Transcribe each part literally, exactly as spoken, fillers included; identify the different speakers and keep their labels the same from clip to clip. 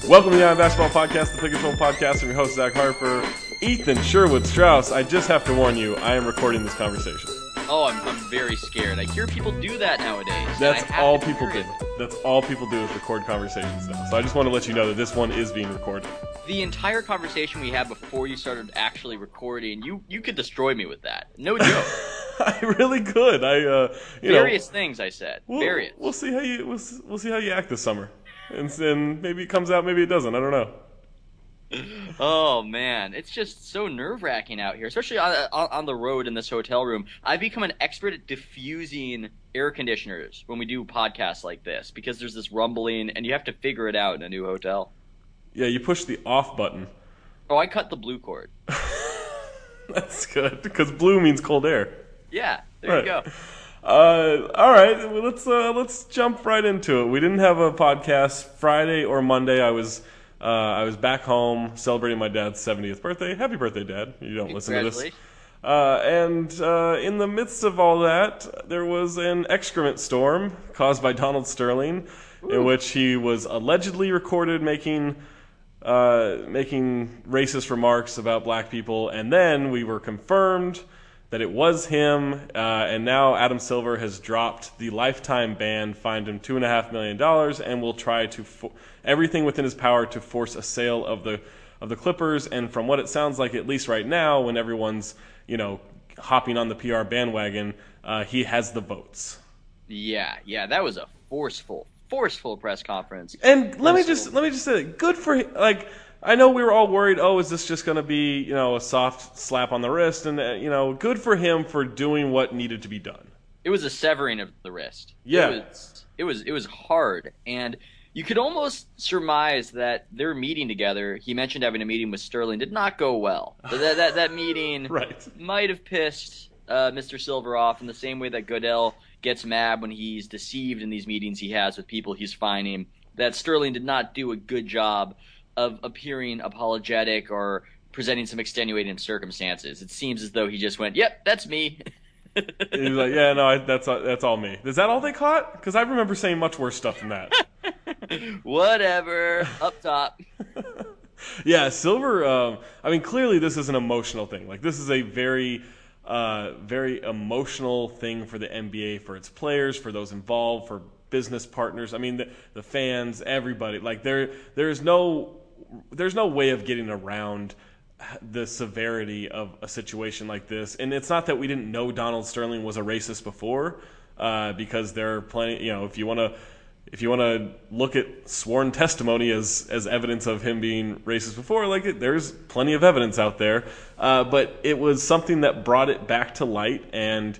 Speaker 1: Welcome to the Iron Basketball Podcast, the Pick and Roll Podcast. I'm your host, Zach Harper. Ethan Sherwood Strauss, I just have to warn you, I am recording this conversation.
Speaker 2: Oh, I'm, I'm very scared. I hear people do that nowadays.
Speaker 1: That's all people do. That's all people do is record conversations now. So I just want to let you know that this one is being recorded.
Speaker 2: The entire conversation we had before you started actually recording, you, you could destroy me with that. No joke.
Speaker 1: I really could. I, uh, you
Speaker 2: Various
Speaker 1: know,
Speaker 2: things I said.
Speaker 1: We'll,
Speaker 2: Various.
Speaker 1: We'll see how you we'll, we'll see how you act this summer, and, and maybe it comes out, maybe it doesn't. I don't know.
Speaker 2: Oh man, it's just so nerve-wracking out here, especially on, on, on the road in this hotel room. I've become an expert at diffusing air conditioners when we do podcasts like this because there's this rumbling, and you have to figure it out in a new hotel.
Speaker 1: Yeah, you push the off button.
Speaker 2: Oh, I cut the blue cord.
Speaker 1: That's good because blue means cold air.
Speaker 2: Yeah, there
Speaker 1: right.
Speaker 2: you go.
Speaker 1: Uh, all right, well, let's uh, let's jump right into it. We didn't have a podcast Friday or Monday. I was uh, I was back home celebrating my dad's seventieth birthday. Happy birthday, Dad! You don't listen to this. Uh, and uh, in the midst of all that, there was an excrement storm caused by Donald Sterling, Ooh. in which he was allegedly recorded making uh, making racist remarks about black people, and then we were confirmed that it was him, uh, and now Adam Silver has dropped the lifetime ban, fined him two and a half million dollars, and will try to fo- everything within his power to force a sale of the of the Clippers. And from what it sounds like, at least right now, when everyone's you know hopping on the P R bandwagon, uh, he has the votes.
Speaker 2: Yeah, yeah, that was a forceful, forceful press conference.
Speaker 1: And let forceful. me just let me just say, good for him. Like, I know we were all worried, oh, is this just going to be, you know, a soft slap on the wrist? And, uh, you know, good for him for doing what needed to be done.
Speaker 2: It was a severing of the wrist.
Speaker 1: Yeah.
Speaker 2: It was, it was, it was hard. And you could almost surmise that their meeting together, he mentioned having a meeting with Sterling, did not go well. that, that, that meeting
Speaker 1: right.
Speaker 2: might have pissed uh, Mister Silver off in the same way that Goodell gets mad when he's deceived in these meetings he has with people he's fining. That Sterling did not do a good job of appearing apologetic or presenting some extenuating circumstances. It seems as though he just went, yep, that's me.
Speaker 1: He was like, yeah, no, I, that's that's all me. Is that all they caught? Because I remember saying much worse stuff than that.
Speaker 2: Whatever. Up top.
Speaker 1: Yeah, Silver, um, I mean, clearly this is an emotional thing. Like, this is a very, uh, very emotional thing for the N B A, for its players, for those involved, for business partners. I mean, the, the fans, everybody. Like, there, there's no... There's no way of getting around the severity of a situation like this. And it's not that we didn't know Donald Sterling was a racist before, uh, because there are plenty, you know, if you want to if you want to look at sworn testimony as, as evidence of him being racist before, like it, there's plenty of evidence out there. Uh, but it was something that brought it back to light, and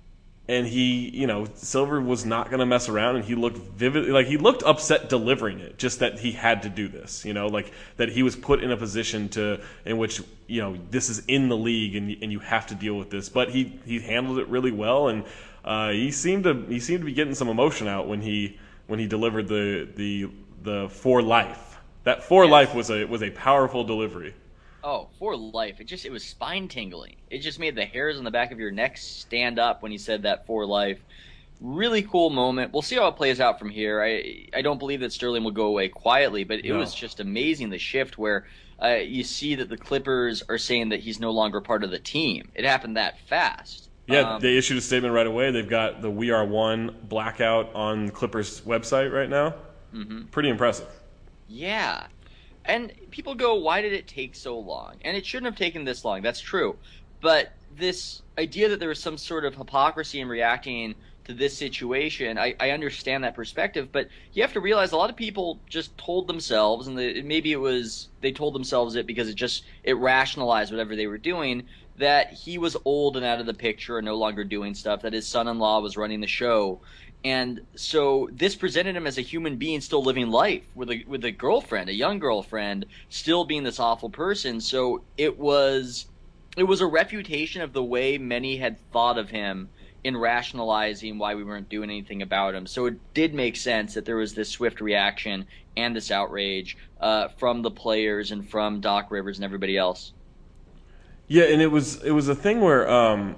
Speaker 1: And he, you know, Silver was not going to mess around, and he looked vivid, like he looked upset delivering it, just that he had to do this, you know, like that he was put in a position to, in which, you know, this is in the league and and you have to deal with this. But he, he handled it really well, and uh, he seemed to he seemed to be getting some emotion out when he when he delivered the the the for life. That for
Speaker 2: yes.
Speaker 1: life was a was a powerful delivery.
Speaker 2: Oh, for life. It just, it was spine tingling. It just made the hairs on the back of your neck stand up when he said that for life. Really cool moment. We'll see how it plays out from here. I I don't believe that Sterling will go away quietly, but it
Speaker 1: no.
Speaker 2: was just amazing, the shift where uh, you see that the Clippers are saying that he's no longer part of the team. It happened that fast.
Speaker 1: Yeah,
Speaker 2: um,
Speaker 1: they issued a statement right away. They've got the We Are One blackout on Clippers website right now.
Speaker 2: Mm-hmm.
Speaker 1: Pretty impressive.
Speaker 2: Yeah. And people go, why did it take so long? And it shouldn't have taken this long. That's true. But this idea that there was some sort of hypocrisy in reacting to this situation, I, I understand that perspective. But you have to realize a lot of people just told themselves, and the, maybe it was they told themselves it because it just it rationalized whatever they were doing, that he was old and out of the picture and no longer doing stuff, that his son-in-law was running the show. And so this presented him as a human being still living life with a with a girlfriend, a young girlfriend, still being this awful person. So it was it was a refutation of the way many had thought of him in rationalizing why we weren't doing anything about him. So it did make sense that there was this swift reaction and this outrage uh, from the players and from Doc Rivers and everybody else.
Speaker 1: Yeah, and it was it was a thing where um,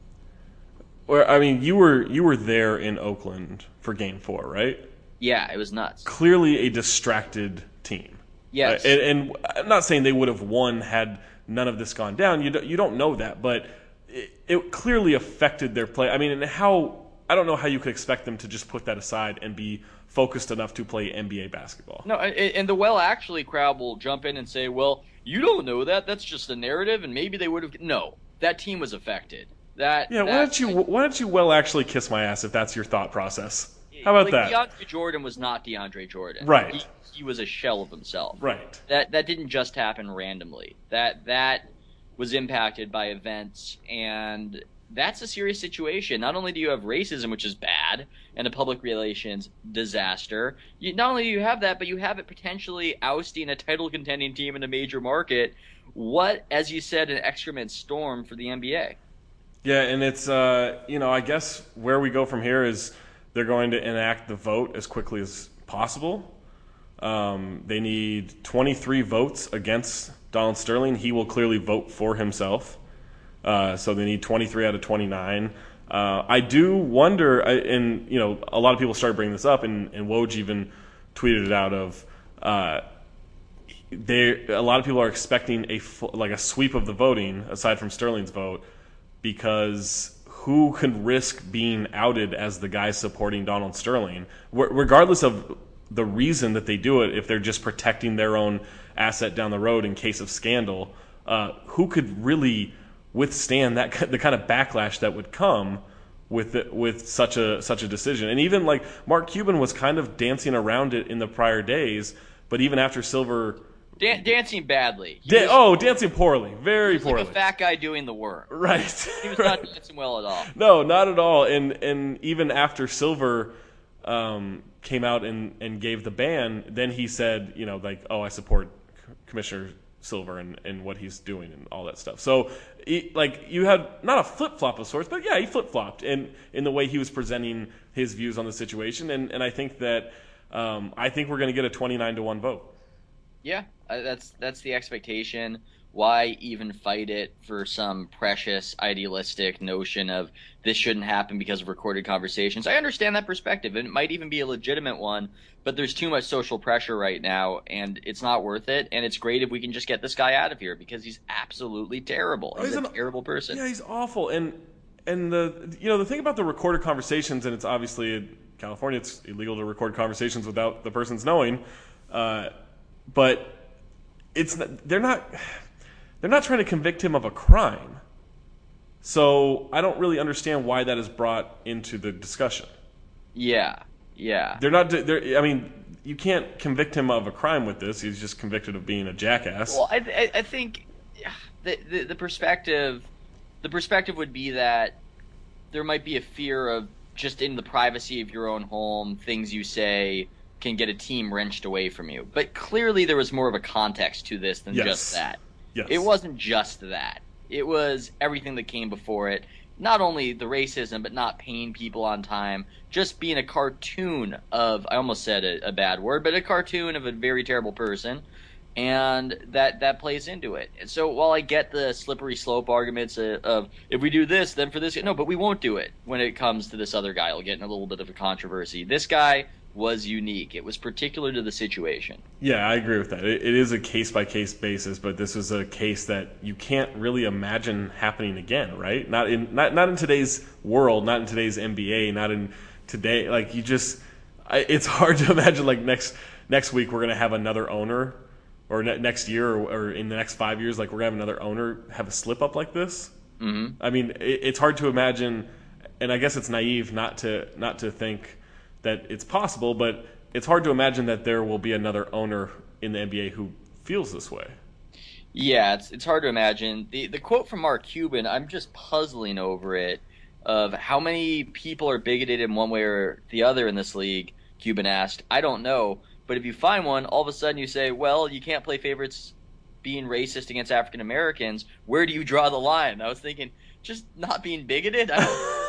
Speaker 1: where I mean you were you were there in Oakland for Game Four, right?
Speaker 2: Yeah, it was nuts.
Speaker 1: Clearly a distracted team.
Speaker 2: Yes.
Speaker 1: Uh, and, and I'm not saying they would have won had none of this gone down. You don't, you don't know that, but it, it clearly affected their play. I mean, and how I don't know how you could expect them to just put that aside and be focused enough to play N B A basketball.
Speaker 2: No, and the well actually crowd will jump in and say, well, you don't know that. That's just a narrative, and maybe they would have. No, that team was affected. That
Speaker 1: yeah.
Speaker 2: That,
Speaker 1: Why don't you
Speaker 2: like,
Speaker 1: Why don't you well actually kiss my ass if that's your thought process? How about
Speaker 2: like,
Speaker 1: that?
Speaker 2: DeAndre Jordan was not DeAndre Jordan.
Speaker 1: Right.
Speaker 2: He, he was a shell of himself.
Speaker 1: Right.
Speaker 2: That that didn't just happen randomly. That that was impacted by events, and that's a serious situation. Not only do you have racism, which is bad, and a public relations disaster, you, not only do you have that, but you have it potentially ousting a title contending team in a major market. What, as you said, an excrement storm for the N B A.
Speaker 1: Yeah, and it's, uh, you know, I guess where we go from here is they're going to enact the vote as quickly as possible. Um, they need twenty-three votes against Donald Sterling. He will clearly vote for himself. Uh, so they need twenty-three out of twenty-nine. Uh, I do wonder, and, you know, a lot of people started bringing this up, and, and Woj even tweeted it out of, uh, they, a lot of people are expecting a like a sweep of the voting, aside from Sterling's vote, because who can risk being outed as the guy supporting Donald Sterling, regardless of the reason that they do it, if they're just protecting their own asset down the road in case of scandal, uh, who could really withstand that the kind of backlash that would come with it, with such a such a decision? And even like Mark Cuban was kind of dancing around it in the prior days, but even after Silver
Speaker 2: Dan- dancing badly.
Speaker 1: Da-
Speaker 2: was,
Speaker 1: oh, dancing poorly, very
Speaker 2: he was
Speaker 1: poorly.
Speaker 2: Like a fat guy doing the work.
Speaker 1: Right.
Speaker 2: He was
Speaker 1: right.
Speaker 2: not dancing well at all.
Speaker 1: No, not at all. And and even after Silver um, came out and, and gave the ban, then he said, you know, like, oh, I support Commissioner Silver and, and what he's doing and all that stuff. So, he, like, you had not a flip-flop of sorts, but yeah, he flip-flopped in, in the way he was presenting his views on the situation. And, and I think that um, I think we're going to get a twenty-nine to one vote.
Speaker 2: Yeah, uh, that's that's the expectation. Why even fight it for some precious idealistic notion of this shouldn't happen because of recorded conversations? I understand that perspective, and it might even be a legitimate one, but there's too much social pressure right now, and it's not worth it, and it's great if we can just get this guy out of here because he's absolutely terrible. He's, he's a an, terrible person.
Speaker 1: Yeah, he's awful. And and the you know the thing about the recorded conversations, and it's obviously in California, it's illegal to record conversations without the person's knowing, uh, but it's they're not they're not trying to convict him of a crime. So I don't really understand why that is brought into the discussion.
Speaker 2: Yeah, yeah.
Speaker 1: They're not. They're, I mean, you can't convict him of a crime with this. He's just convicted of being a jackass.
Speaker 2: Well, I, I, I think the, the the perspective, the perspective would be that there might be a fear of just in the privacy of your own home, things you say can get a team wrenched away from you. But clearly, there was more of a context to this than
Speaker 1: yes.
Speaker 2: just that.
Speaker 1: Yes.
Speaker 2: It wasn't just that. It was everything that came before it. Not only the racism, but not paying people on time. Just being a cartoon of, I almost said a, a bad word, but a cartoon of a very terrible person. And that, that plays into it. And so while I get the slippery slope arguments of, of if we do this, then for this, no, but we won't do it when it comes to this other guy. I'll get in a little bit of a controversy. This guy was unique. It was particular to the situation.
Speaker 1: Yeah, I agree with that. It, it is a case-by-case basis, but this is a case that you can't really imagine happening again, right? Not in not not in today's world, not in today's N B A, not in today. Like, you just, I, it's hard to imagine, like, next next week we're going to have another owner, or ne- next year, or, or in the next five years, like, we're going to have another owner have a slip-up like this.
Speaker 2: Mm-hmm.
Speaker 1: I mean, it, it's hard to imagine, and I guess it's naive not to not to think that it's possible, but it's hard to imagine that there will be another owner in the N B A who feels this way.
Speaker 2: Yeah, it's it's hard to imagine. The the quote from Mark Cuban, I'm just puzzling over it, of how many people are bigoted in one way or the other in this league, Cuban asked. I don't know, but if you find one, all of a sudden you say, well, you can't play favorites being racist against African Americans. Where do you draw the line? I was thinking, just not being bigoted? I don't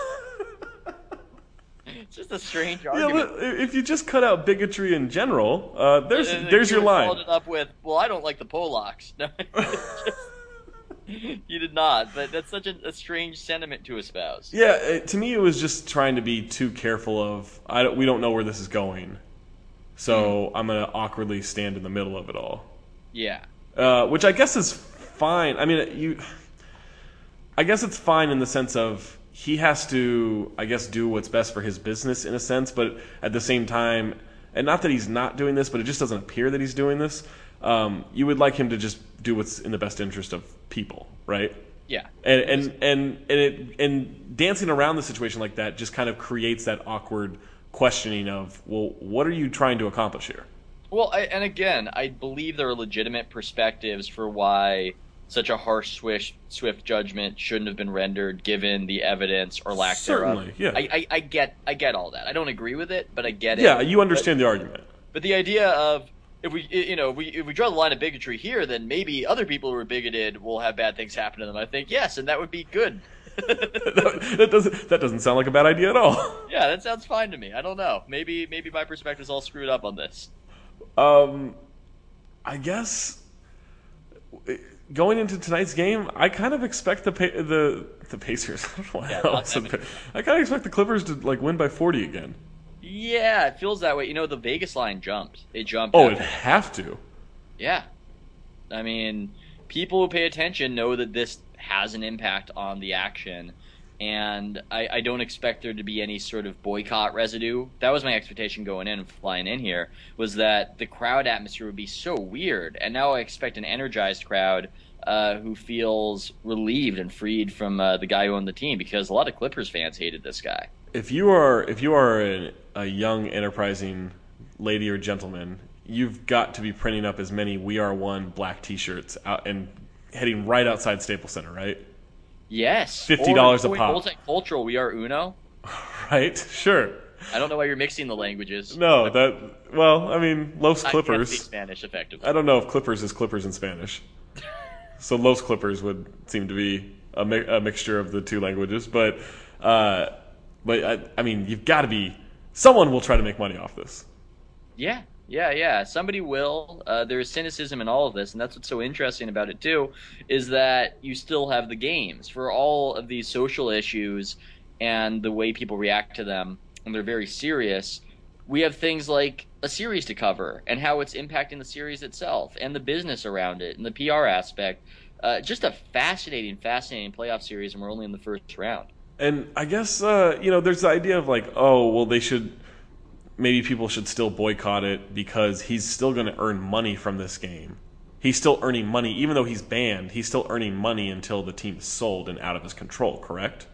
Speaker 2: It's just a strange argument.
Speaker 1: Yeah, if you just cut out bigotry in general, uh, there's
Speaker 2: and, and
Speaker 1: there's your line.
Speaker 2: Followed it up with, "Well, I don't like the Polacks." No, just, you did not. But that's such a, a strange sentiment to espouse.
Speaker 1: Yeah, it, to me, it was just trying to be too careful of. I don't, we don't know where this is going, so mm. I'm gonna awkwardly stand in the middle of it all.
Speaker 2: Yeah.
Speaker 1: Uh, which I guess is fine. I mean, you. I guess it's fine in the sense of he has to, I guess, do what's best for his business in a sense, but at the same time, and not that he's not doing this, but it just doesn't appear that he's doing this. Um, you would like him to just do what's in the best interest of people, right?
Speaker 2: Yeah.
Speaker 1: And and and and, it, and dancing around the situation like that just kind of creates that awkward questioning of, well, what are you trying to accomplish here?
Speaker 2: Well, I, and again, I believe there are legitimate perspectives for why such a harsh, swift, swift judgment shouldn't have been rendered, given the evidence or lack
Speaker 1: Certainly,
Speaker 2: thereof.
Speaker 1: yeah.
Speaker 2: I, I, I get, I get all that. I don't agree with it, but I get it.
Speaker 1: Yeah, you understand
Speaker 2: but,
Speaker 1: the argument.
Speaker 2: But the idea of if we, you know, if we if we draw the line of bigotry here, then maybe other people who are bigoted will have bad things happen to them. I think yes, and that would be good.
Speaker 1: that doesn't that doesn't sound like a bad idea at all.
Speaker 2: Yeah, that sounds fine to me. I don't know. Maybe maybe my perspective's all screwed up on this.
Speaker 1: Um, I guess going into tonight's game, I kind of expect the the the Pacers. I don't know why
Speaker 2: Yeah,
Speaker 1: I, said, I kind of expect the Clippers to like win by forty again.
Speaker 2: Yeah, it feels that way. You know, the Vegas line jumped. It jumped.
Speaker 1: Oh, it'd have to.
Speaker 2: Yeah. I mean, people who pay attention know that this has an impact on the action, and I, I don't expect there to be any sort of boycott residue. That was my expectation going in and flying in here, was that the crowd atmosphere would be so weird, and now I expect an energized crowd uh, who feels relieved and freed from uh, the guy who owned the team, because a lot of Clippers fans hated this guy.
Speaker 1: If you are if you are a, a young, enterprising lady or gentleman, you've got to be printing up as many "We Are One" black T-shirts out and heading right outside Staples Center, right?
Speaker 2: Yes.
Speaker 1: Fifty dollars a
Speaker 2: or,
Speaker 1: pop.
Speaker 2: Multicultural, we are Uno.
Speaker 1: Right? Sure.
Speaker 2: I don't know why you're mixing the languages.
Speaker 1: No, that well, I mean, Los Clippers.
Speaker 2: I can't speak Spanish effectively.
Speaker 1: I don't know if Clippers is Clippers in Spanish. So Los Clippers would seem to be a, mi- a mixture of the two languages, but uh, but I, I mean, you've got to be. Someone will try to make money off this.
Speaker 2: Yeah, yeah, yeah. Somebody will. Uh, there's cynicism in all of this, and that's what's so interesting about it too, is that you still have the games for all of these social issues and the way people react to them, and they're very serious. We have things like a series to cover and how it's impacting the series itself and the business around it and the P R aspect. Uh, just a fascinating, fascinating playoff series, and we're only in the first round.
Speaker 1: And I guess, uh, you know, there's the idea of like, oh, well, they should, maybe people should still boycott it because he's still going to earn money from this game. He's still earning money. Even though he's banned, he's still earning money until the team is sold and out of his control, correct?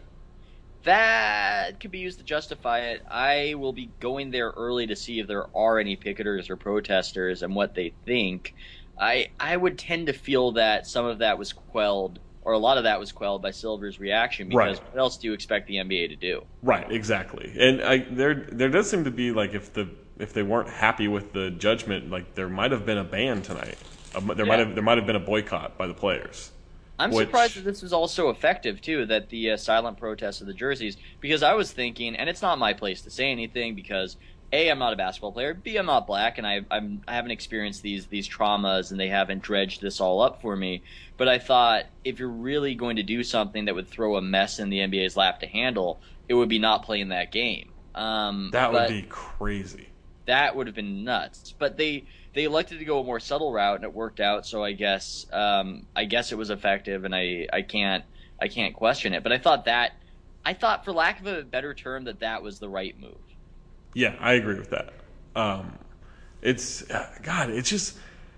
Speaker 2: That could be used to justify it. I will be going there early to see if there are any picketers or protesters and what they think. I I would tend to feel that some of that was quelled, or a lot of that was quelled by Silver's reaction, because
Speaker 1: right.
Speaker 2: What else do you expect the N B A to do?
Speaker 1: Right, exactly. And I, there there does seem to be, like, if the if they weren't happy with the judgment, like, there might have been a ban tonight. Um, there
Speaker 2: Yeah.
Speaker 1: might have there might have been a boycott by the players.
Speaker 2: I'm
Speaker 1: Which,
Speaker 2: surprised that this was all so effective, too, that the uh, silent protest of the jerseys, because I was thinking, and it's not my place to say anything, because A, I'm not a basketball player, B, I'm not black, and I, I'm, I haven't experienced these these traumas, and they haven't dredged this all up for me. But I thought, if you're really going to do something that would throw a mess in the N B A's lap to handle, it would be not playing that game. Um,
Speaker 1: that would
Speaker 2: but
Speaker 1: be crazy.
Speaker 2: That would have been nuts. But they... They elected to go a more subtle route, and it worked out. So I guess um, I guess it was effective, and I, I can't I can't question it. But I thought that I thought, for lack of a better term, that that was the right move.
Speaker 1: Yeah, I agree with that. Um, it's God. It's just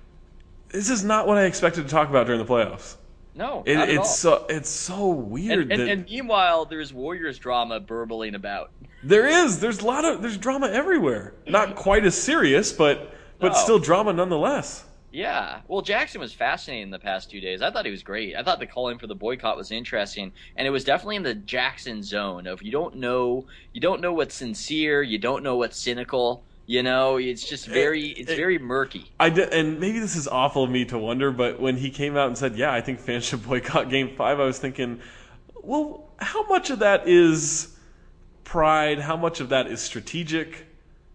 Speaker 1: this is not what I expected to talk about during the playoffs.
Speaker 2: No,
Speaker 1: it,
Speaker 2: not at
Speaker 1: it's
Speaker 2: all.
Speaker 1: so it's so weird.
Speaker 2: And, and,
Speaker 1: that
Speaker 2: and meanwhile, there's Warriors drama burbling about.
Speaker 1: There is. There's a lot of there's drama everywhere. Not quite as serious, but. But
Speaker 2: No.
Speaker 1: still drama nonetheless.
Speaker 2: Yeah. Well, Jackson was fascinating the past two days. I thought he was great. I thought the calling for the boycott was interesting, and it was definitely in the Jackson zone of you don't know you don't know what's sincere, you don't know what's cynical. You know, it's just very it's
Speaker 1: it,
Speaker 2: very murky.
Speaker 1: I did, and maybe this is awful of me to wonder, but when he came out and said, "Yeah, I think fans should boycott Game Five," I was thinking, well, how much of that is pride? How much of that is strategic?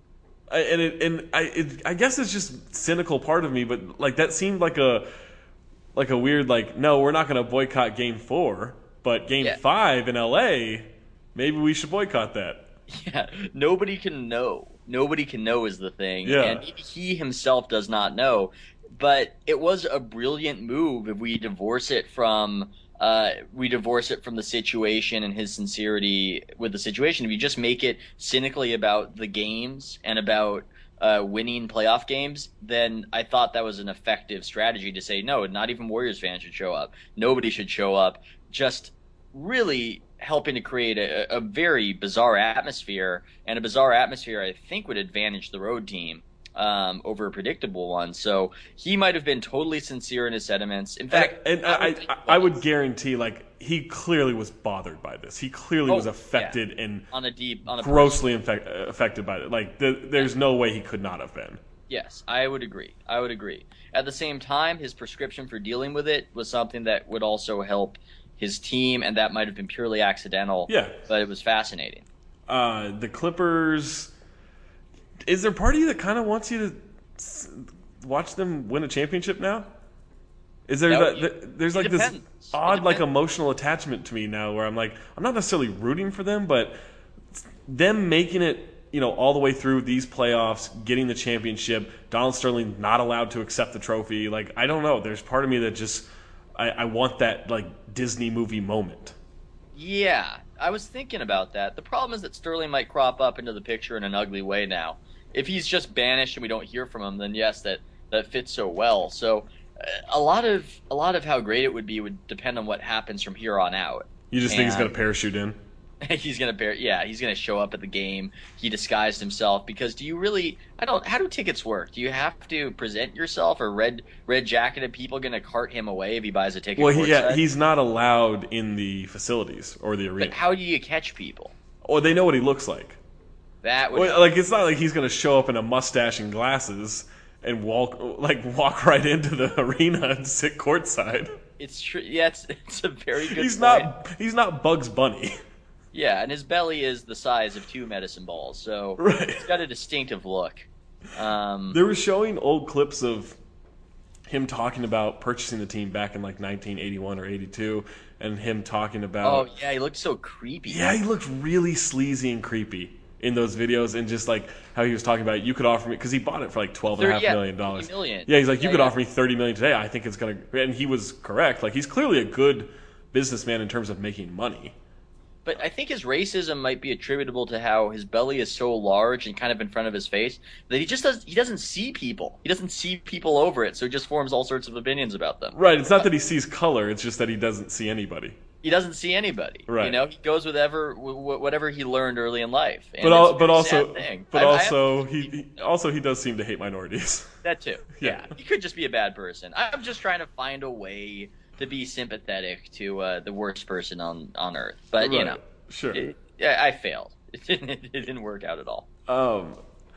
Speaker 1: I, and it, and I, it, I guess it's just cynical part of me, but like that seemed like a, like a weird like no, we're not going to boycott Game Four, but Game
Speaker 2: Yeah.
Speaker 1: Five in L A, maybe we should boycott that.
Speaker 2: Yeah, nobody can know. Nobody can know is the thing,
Speaker 1: Yeah.
Speaker 2: and he himself does not know. but it was a brilliant move if we divorce it from uh, we divorce it from the situation and his sincerity with the situation. If you just make it cynically about the games and about uh, winning playoff games, then I thought that was an effective strategy to say, no, not even Warriors fans should show up. Nobody should show up. Just really helping to create a, a very bizarre atmosphere, and a bizarre atmosphere I think would advantage the road team um, over a predictable one. So he might have been totally sincere in his sentiments. In fact,
Speaker 1: and, and I, I, I, I would guarantee, like, he clearly was bothered by this. He clearly
Speaker 2: oh,
Speaker 1: was affected
Speaker 2: yeah.
Speaker 1: and
Speaker 2: on a deep, on a
Speaker 1: grossly infect, affected by it. Like, the, there's no way he could not have been.
Speaker 2: Yes, I would agree. I would agree. At the same time, his prescription for dealing with it was something that would also help his team, and that might have been purely accidental.
Speaker 1: Yeah.
Speaker 2: But it was fascinating.
Speaker 1: Uh, the Clippers, is there part of you that kind of wants you to watch them win a championship now? Is there
Speaker 2: That-
Speaker 1: that, that- there's like
Speaker 2: it
Speaker 1: this
Speaker 2: depends. It
Speaker 1: odd like
Speaker 2: depends.
Speaker 1: emotional attachment to me now where I'm like, I'm not necessarily rooting for them, but them making it, you know, all the way through these playoffs, getting the championship, Donald Sterling not allowed to accept the trophy. Like, I don't know. There's part of me that just I, I want that like Disney movie moment.
Speaker 2: Yeah, I was thinking about that. The problem is that Sterling might crop up into the picture in an ugly way now. If he's just banished and we don't hear from him, then yes, that, that fits so well. So uh, a lot of a lot of how great it would be would depend on what happens from here on out.
Speaker 1: You just think he's
Speaker 2: And-
Speaker 1: going to parachute in?
Speaker 2: He's gonna bear, yeah. He's gonna show up at the game. He disguised himself because do you really? I don't. How do tickets work? Do you have to present yourself, or red red jacketed people gonna cart him away if he buys a ticket?
Speaker 1: Well, he, yeah,
Speaker 2: courtside?
Speaker 1: he's not allowed in the facilities or the arena.
Speaker 2: But how do you catch people?
Speaker 1: Or they know what he looks like.
Speaker 2: That would
Speaker 1: Well, like, it's not like he's going to show up in a mustache and glasses and walk like walk right into the arena and sit courtside.
Speaker 2: It's true. Yeah, it's, it's a very good.
Speaker 1: He's
Speaker 2: point.
Speaker 1: not he's not Bugs Bunny.
Speaker 2: Yeah, and his belly is the size of two medicine balls, so
Speaker 1: Right.
Speaker 2: it's got a distinctive look. Um,
Speaker 1: They were showing old clips of him talking about purchasing the team back in like nineteen eighty-one or eighty-two, and him talking
Speaker 2: oh
Speaker 1: about
Speaker 2: yeah, he looked so creepy.
Speaker 1: yeah, he looked really sleazy and creepy in those videos, and just like how he was talking about, you could offer me, because he bought it for like twelve and a half
Speaker 2: yeah,
Speaker 1: million dollars.
Speaker 2: thirty million.
Speaker 1: Yeah, he's like, you
Speaker 2: Yeah,
Speaker 1: could
Speaker 2: yeah.
Speaker 1: offer me thirty million today. I think it's gonna, and he was correct. Like, he's clearly a good businessman in terms of making money.
Speaker 2: But I think his racism might be attributable to how his belly is so large and kind of in front of his face that he just does he doesn't see people. He doesn't see people over it, so he just forms all sorts of opinions about them.
Speaker 1: Right. It's not that he sees color. It's just that he doesn't see anybody.
Speaker 2: He doesn't see anybody.
Speaker 1: Right.
Speaker 2: You know, he goes with ever w- whatever he learned early in life. And
Speaker 1: But al-
Speaker 2: it's a
Speaker 1: but
Speaker 2: very
Speaker 1: also
Speaker 2: sad thing.
Speaker 1: but
Speaker 2: I- I
Speaker 1: also
Speaker 2: have-
Speaker 1: he, he also he does seem to hate minorities.
Speaker 2: that too.
Speaker 1: Yeah.
Speaker 2: Yeah. He could just be a bad person. I'm just trying to find a way to be sympathetic to uh, the worst person on on earth. But you
Speaker 1: Right.
Speaker 2: know,
Speaker 1: Sure.
Speaker 2: it, yeah, I failed. It didn't it didn't work out at all.
Speaker 1: Um,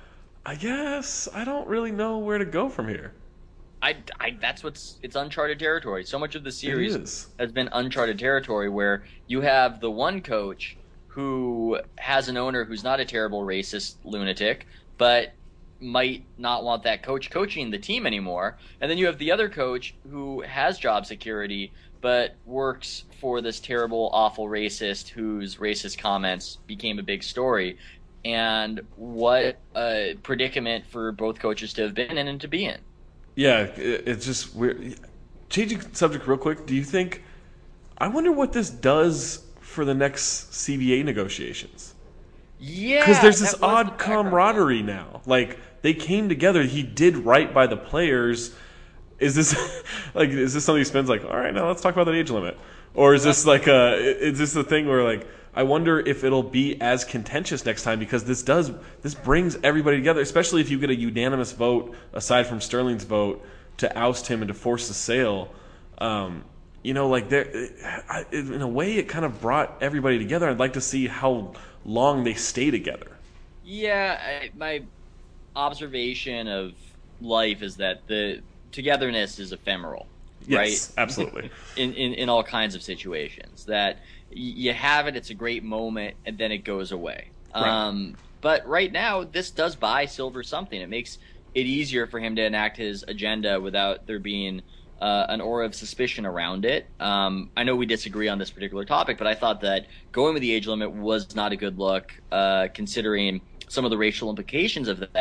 Speaker 1: I guess I don't really know where to go from here.
Speaker 2: I, I that's what's it's uncharted territory. So much of the series
Speaker 1: is.
Speaker 2: has been uncharted territory where you have the one coach who has an owner who's not a terrible racist lunatic, but might not want that coach coaching the team anymore. And then you have the other coach who has job security but works for this terrible, awful racist whose racist comments became a big story. And what a predicament for both coaches to have been in and to be in.
Speaker 1: Yeah, it, it's just weird. Changing subject real quick. Do you think? I wonder what this does for the next C B A negotiations.
Speaker 2: Yeah,
Speaker 1: Because there's this
Speaker 2: that was the
Speaker 1: odd
Speaker 2: background.
Speaker 1: camaraderie now. Like, they came together. He did right by the players. Is this like is this something he spends like, all right, now let's talk about that age limit? Or is this like a is this the thing where like I wonder if it'll be as contentious next time, because this does this brings everybody together, especially if you get a unanimous vote aside from Sterling's vote to oust him and to force the sale. Um, you know, like there, I- in a way, it kind of brought everybody together. I'd like to see how long they stay together.
Speaker 2: Yeah, I, my observation of life is that the togetherness is ephemeral,
Speaker 1: Yes,
Speaker 2: right?
Speaker 1: absolutely.
Speaker 2: in, in in all kinds of situations, that y- you have it, it's a great moment, and then it goes away.
Speaker 1: Right.
Speaker 2: Um, but right now, this does buy Silver something. It makes it easier for him to enact his agenda without there being uh, an aura of suspicion around it. Um, I know we disagree on this particular topic, but I thought that going with the age limit was not a good look, uh, considering some of the racial implications of that.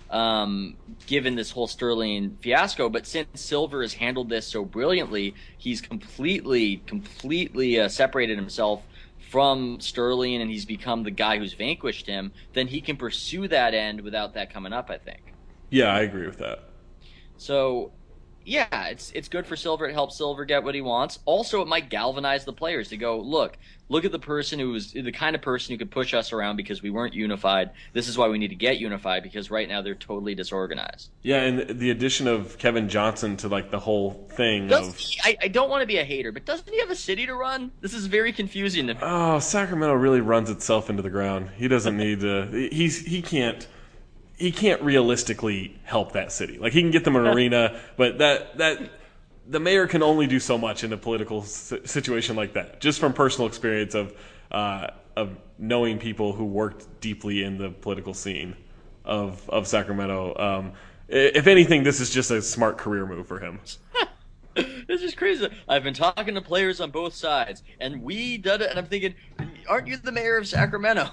Speaker 2: um, given this whole Sterling fiasco. But since Silver has handled this so brilliantly, he's completely, completely uh, separated himself from Sterling, and he's become the guy who's vanquished him. Then he can pursue that end without that coming up, I think.
Speaker 1: Yeah, I agree with that.
Speaker 2: So, yeah, it's it's good for Silver. It helps Silver get what he wants. Also, it might galvanize the players to go, look, look at the person who was the kind of person who could push us around because we weren't unified. This is why we need to get unified, because right now they're totally disorganized.
Speaker 1: Yeah, and the addition of Kevin Johnson to like the whole thing
Speaker 2: Does
Speaker 1: of
Speaker 2: he, I, I don't want to be a hater, but doesn't he have a city to run? This is very confusing to me.
Speaker 1: oh, Sacramento really runs itself into the ground. He doesn't need to. He's he can't. He can't realistically help that city. Like he can get them an arena, but that that the mayor can only do so much in a political situation like that. Just from personal experience of uh, of knowing people who worked deeply in the political scene of of Sacramento. Um, if anything, this is just a smart career move for him.
Speaker 2: It's just crazy. I've been talking to players on both sides, and we did it. And I'm thinking, aren't you the mayor of Sacramento?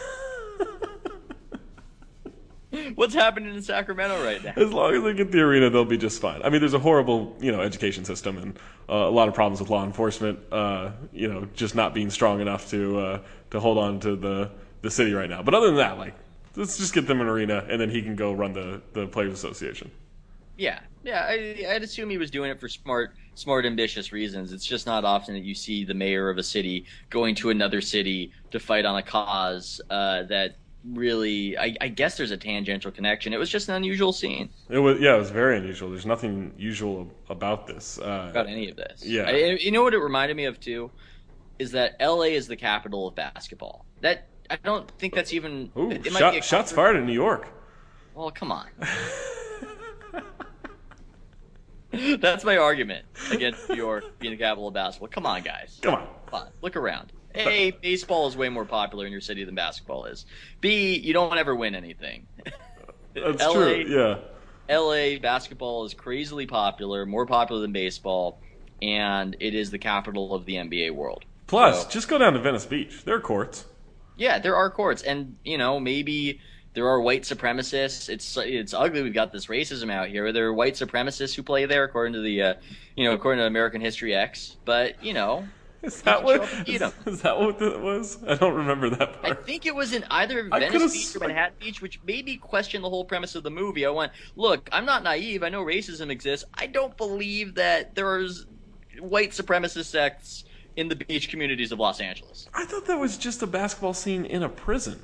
Speaker 2: What's happening in Sacramento right now?
Speaker 1: As long as they get the arena, they'll be just fine. I mean, there's a horrible, you know, education system and uh, a lot of problems with law enforcement. Uh, you know, just not being strong enough to uh, to hold on to the, the city right now. But other than that, like, let's just get them an arena, and then he can go run the, the Players Association.
Speaker 2: Yeah, yeah. I, I'd assume he was doing it for smart, smart, ambitious reasons. It's just not often that you see the mayor of a city going to another city to fight on a cause uh, that. Really, I, I guess there's a tangential connection. It was just an unusual scene.
Speaker 1: It was, yeah, it was very unusual. There's nothing usual about this. Uh,
Speaker 2: about any of this.
Speaker 1: Yeah.
Speaker 2: I, you know what it reminded me of too, is that L A is the capital of basketball. That I don't think that's even.
Speaker 1: Ooh,
Speaker 2: it, it
Speaker 1: shot,
Speaker 2: might be a
Speaker 1: shots fired in New York.
Speaker 2: Well, come on. That's my argument against New York being the capital of basketball. Come on, guys.
Speaker 1: Come on.
Speaker 2: Come on. Look around. A, baseball is way more popular in your city than basketball is. B, you don't ever win anything.
Speaker 1: That's
Speaker 2: L A,
Speaker 1: true, yeah.
Speaker 2: L A basketball is crazily popular, more popular than baseball, and it is the capital of the N B A world.
Speaker 1: Plus,
Speaker 2: so,
Speaker 1: just go down to Venice Beach. There are courts.
Speaker 2: Yeah, there are courts, and, you know, maybe there are white supremacists. It's it's ugly we've got this racism out here. There are white supremacists who play there, according to the, uh, you know, according to American History X. But, you know...
Speaker 1: Is that what? Is, is that what it was? I don't remember that part.
Speaker 2: I think it was in either Venice Beach or Manhattan Beach, which made me question the whole premise of the movie. I went, look, I'm not naive. I know racism exists. I don't believe that there's white supremacist sects in the beach communities of Los Angeles.
Speaker 1: I thought that was just a basketball scene in a prison.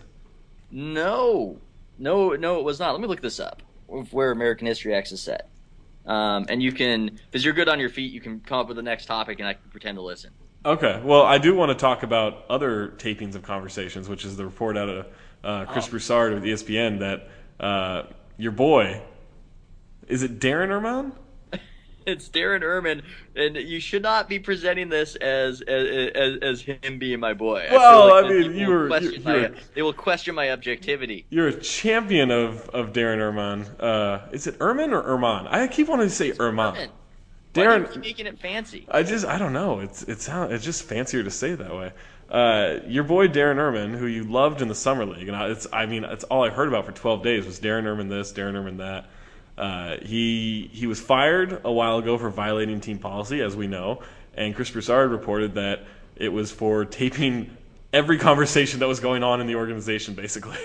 Speaker 2: No, no, no, it was not. Let me look this up. Where American History X is set, um, and you can, because you're good on your feet, you can come up with the next topic, and I can pretend to listen.
Speaker 1: Okay, well, I do want to talk about other tapings of Conversations, which is the report out of uh, Chris oh. Broussard of E S P N that uh, your boy, is it Darren Erman?
Speaker 2: It's Darren Erman, and you should not be presenting this as as, as, as him being my boy.
Speaker 1: Well, I, like
Speaker 2: I
Speaker 1: mean, you were, you're, you're
Speaker 2: my, they will question my objectivity.
Speaker 1: You're a champion of, of Darren Erman. Uh, is it Erman or Erman? I keep wanting to say
Speaker 2: it's
Speaker 1: Erman.
Speaker 2: Erman.
Speaker 1: Darren,
Speaker 2: Why are you making it fancy?
Speaker 1: I just, I don't know. It's it's it's just fancier to say that way. Uh, your boy Darren Erman, who you loved in the summer league, and I, it's, I mean, it's all I heard about for twelve days was Darren Erman this, Darren Erman that. Uh, he he was fired a while ago for violating team policy, as we know, and Chris Broussard reported that it was for taping every conversation that was going on in the organization, basically.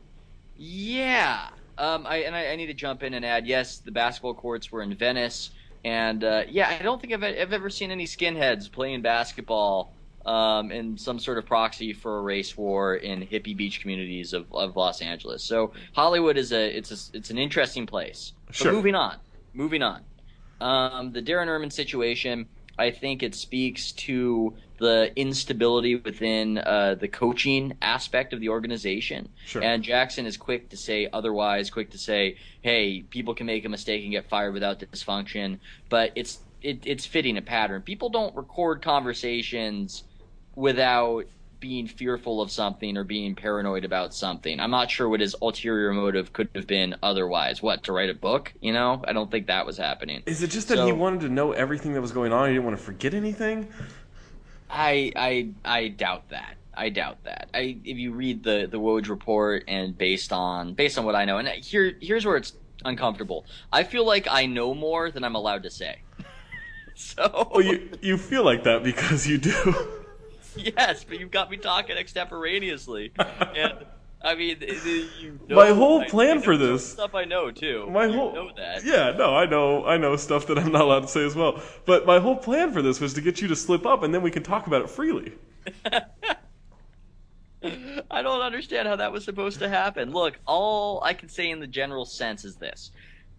Speaker 2: Yeah, um, I and I, I need to jump in and add, yes, the basketball courts were in Venice. And, uh, yeah, I don't think I've, I've ever seen any skinheads playing basketball um, in some sort of proxy for a race war in hippie beach communities of, of Los Angeles. So Hollywood is a it's a, it's an interesting place.
Speaker 1: Sure.
Speaker 2: But moving on, moving on. Um, the Darren Erman situation, I think it speaks to the instability within uh, the coaching aspect of the organization.
Speaker 1: Sure.
Speaker 2: And Jackson is quick to say otherwise, quick to say, hey, people can make a mistake and get fired without dysfunction. But it's it, it's fitting a pattern. People don't record conversations without being fearful of something or being paranoid about something. I'm not sure what his ulterior motive could have been otherwise. What, to write a book? You know? I don't think that was happening.
Speaker 1: Is it just that
Speaker 2: so,
Speaker 1: he wanted to know everything that was going on? He didn't want to forget anything?
Speaker 2: I I I doubt that. I doubt that. I if you read the the Woj report and based on based on what I know, and here here's where it's uncomfortable. I feel like I know more than I'm allowed to say. So
Speaker 1: Well, you you feel like that because you do.
Speaker 2: yes, but you've got me talking extemporaneously, and I mean, you know,
Speaker 1: My whole
Speaker 2: I-
Speaker 1: plan
Speaker 2: I know
Speaker 1: for
Speaker 2: some
Speaker 1: this-
Speaker 2: stuff I know too.
Speaker 1: My
Speaker 2: You
Speaker 1: whole
Speaker 2: know that.
Speaker 1: Yeah, no, I know I know stuff that I'm not allowed to say as well. But my whole plan for this was to get you to slip up, and then we can talk about it freely.
Speaker 2: I don't understand how that was supposed to happen. Look, all I can say in the general sense is this.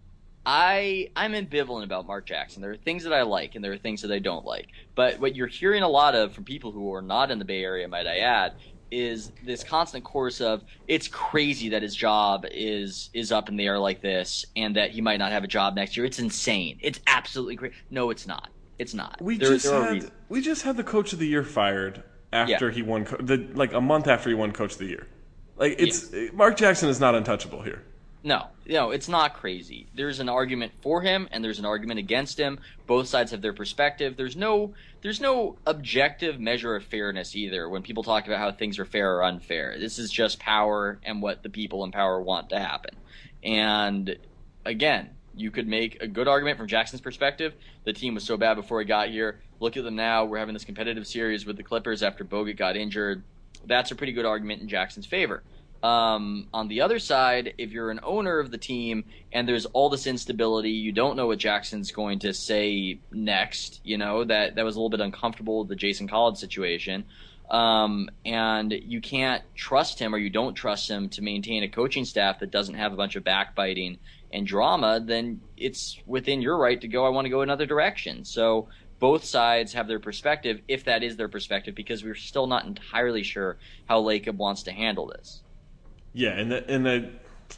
Speaker 2: I I'm ambivalent about Mark Jackson. There are things that I like and there are things that I don't like. But what you're hearing a lot of from people who are not in the Bay Area, might I add, is this constant chorus of it's crazy that his job is is up in the air like this and that he might not have a job next year. It's insane. It's absolutely crazy. No, it's not. It's not.
Speaker 1: We
Speaker 2: There-
Speaker 1: just
Speaker 2: there are
Speaker 1: had
Speaker 2: reasons.
Speaker 1: we just had the coach of the year fired after he won co- the like a month after he won coach of the year. Like it's Mark Jackson is not untouchable here.
Speaker 2: No, no, it's not crazy. There's an argument for him and there's an argument against him. Both sides have their perspective. There's no there's no objective measure of fairness either when people talk about how things are fair or unfair. This is just power and what the people in power want to happen. And again, you could make a good argument from Jackson's perspective. The team was so bad before he got here. Look at them now. We're having this competitive series with the Clippers after Bogut got injured. That's a pretty good argument in Jackson's favor. Um, on the other side, if you're an owner of the team and there's all this instability, you don't know what Jackson's going to say next. You know, that, that was a little bit uncomfortable with the Jason Collins situation. Um, and you can't trust him or you don't trust him to maintain a coaching staff that doesn't have a bunch of backbiting and drama, then it's within your right to go, I want to go another direction. So both sides have their perspective, if that is their perspective, because we're still not entirely sure how Lacob wants to handle this.
Speaker 1: Yeah, and the, and the,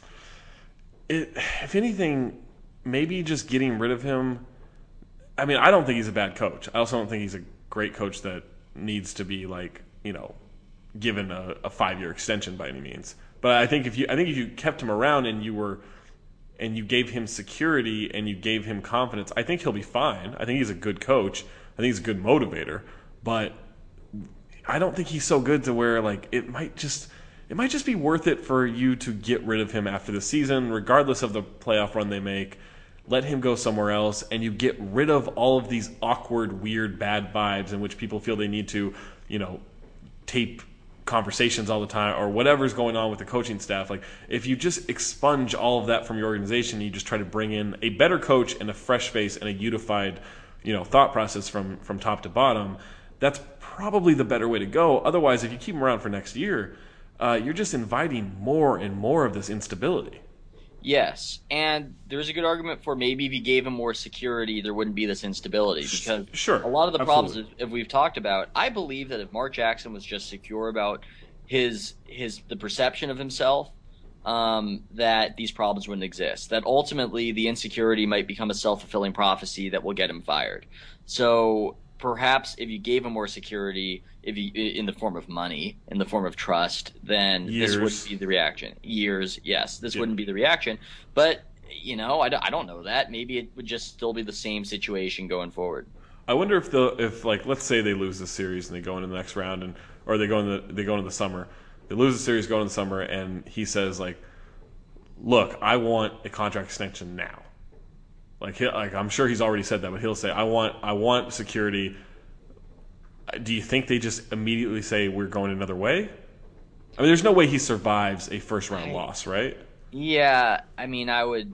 Speaker 1: it, if anything, maybe just getting rid of him. I mean, I don't think he's a bad coach. I also don't think he's a great coach that needs to be like you know given a, a five year extension by any means. But I think if you I think if you kept him around and you were and you gave him security and you gave him confidence, I think he'll be fine. I think he's a good coach. I think he's a good motivator. But I don't think he's so good to where like it might just. It might just be worth it for you to get rid of him after the season, regardless of the playoff run they make. Let him go somewhere else, and you get rid of all of these awkward, weird, bad vibes in which people feel they need to, you know, tape conversations all the time or whatever's going on with the coaching staff. Like, if you just expunge all of that from your organization, you just try to bring in a better coach and a fresh face and a unified, you know, thought process from from top to bottom. That's probably the better way to go. Otherwise, if you keep him around for next year, Uh, you're just inviting more and more of this instability.
Speaker 2: Yes, and there's a good argument for maybe if you gave him more security, there wouldn't be this instability. Because
Speaker 1: Sure,
Speaker 2: a lot of the
Speaker 1: absolutely.
Speaker 2: problems that we've talked about, I believe that if Mark Jackson was just secure about his his the perception of himself, um, that these problems wouldn't exist. That ultimately the insecurity might become a self-fulfilling prophecy that will get him fired. So perhaps if you gave him more security, if you, in the form of money, in the form of trust, then
Speaker 1: Years.
Speaker 2: this wouldn't be the reaction. Years, yes, this
Speaker 1: Yeah.
Speaker 2: wouldn't be the reaction. But, you know, I don't, I don't know that. Maybe it would just still be the same situation going forward.
Speaker 1: I wonder if the if like let's say they lose the series and they go into the next round and or they go in the they go into the summer, they lose the series, go into the summer, and he says like, "Look, I want a contract extension now." Like, he, like I'm sure he's already said that, but he'll say, "I want I want security." Do you think they just immediately say we're going another way? I mean, there's no way he survives a first round
Speaker 2: Right.
Speaker 1: loss, right?
Speaker 2: Yeah, I mean, I would.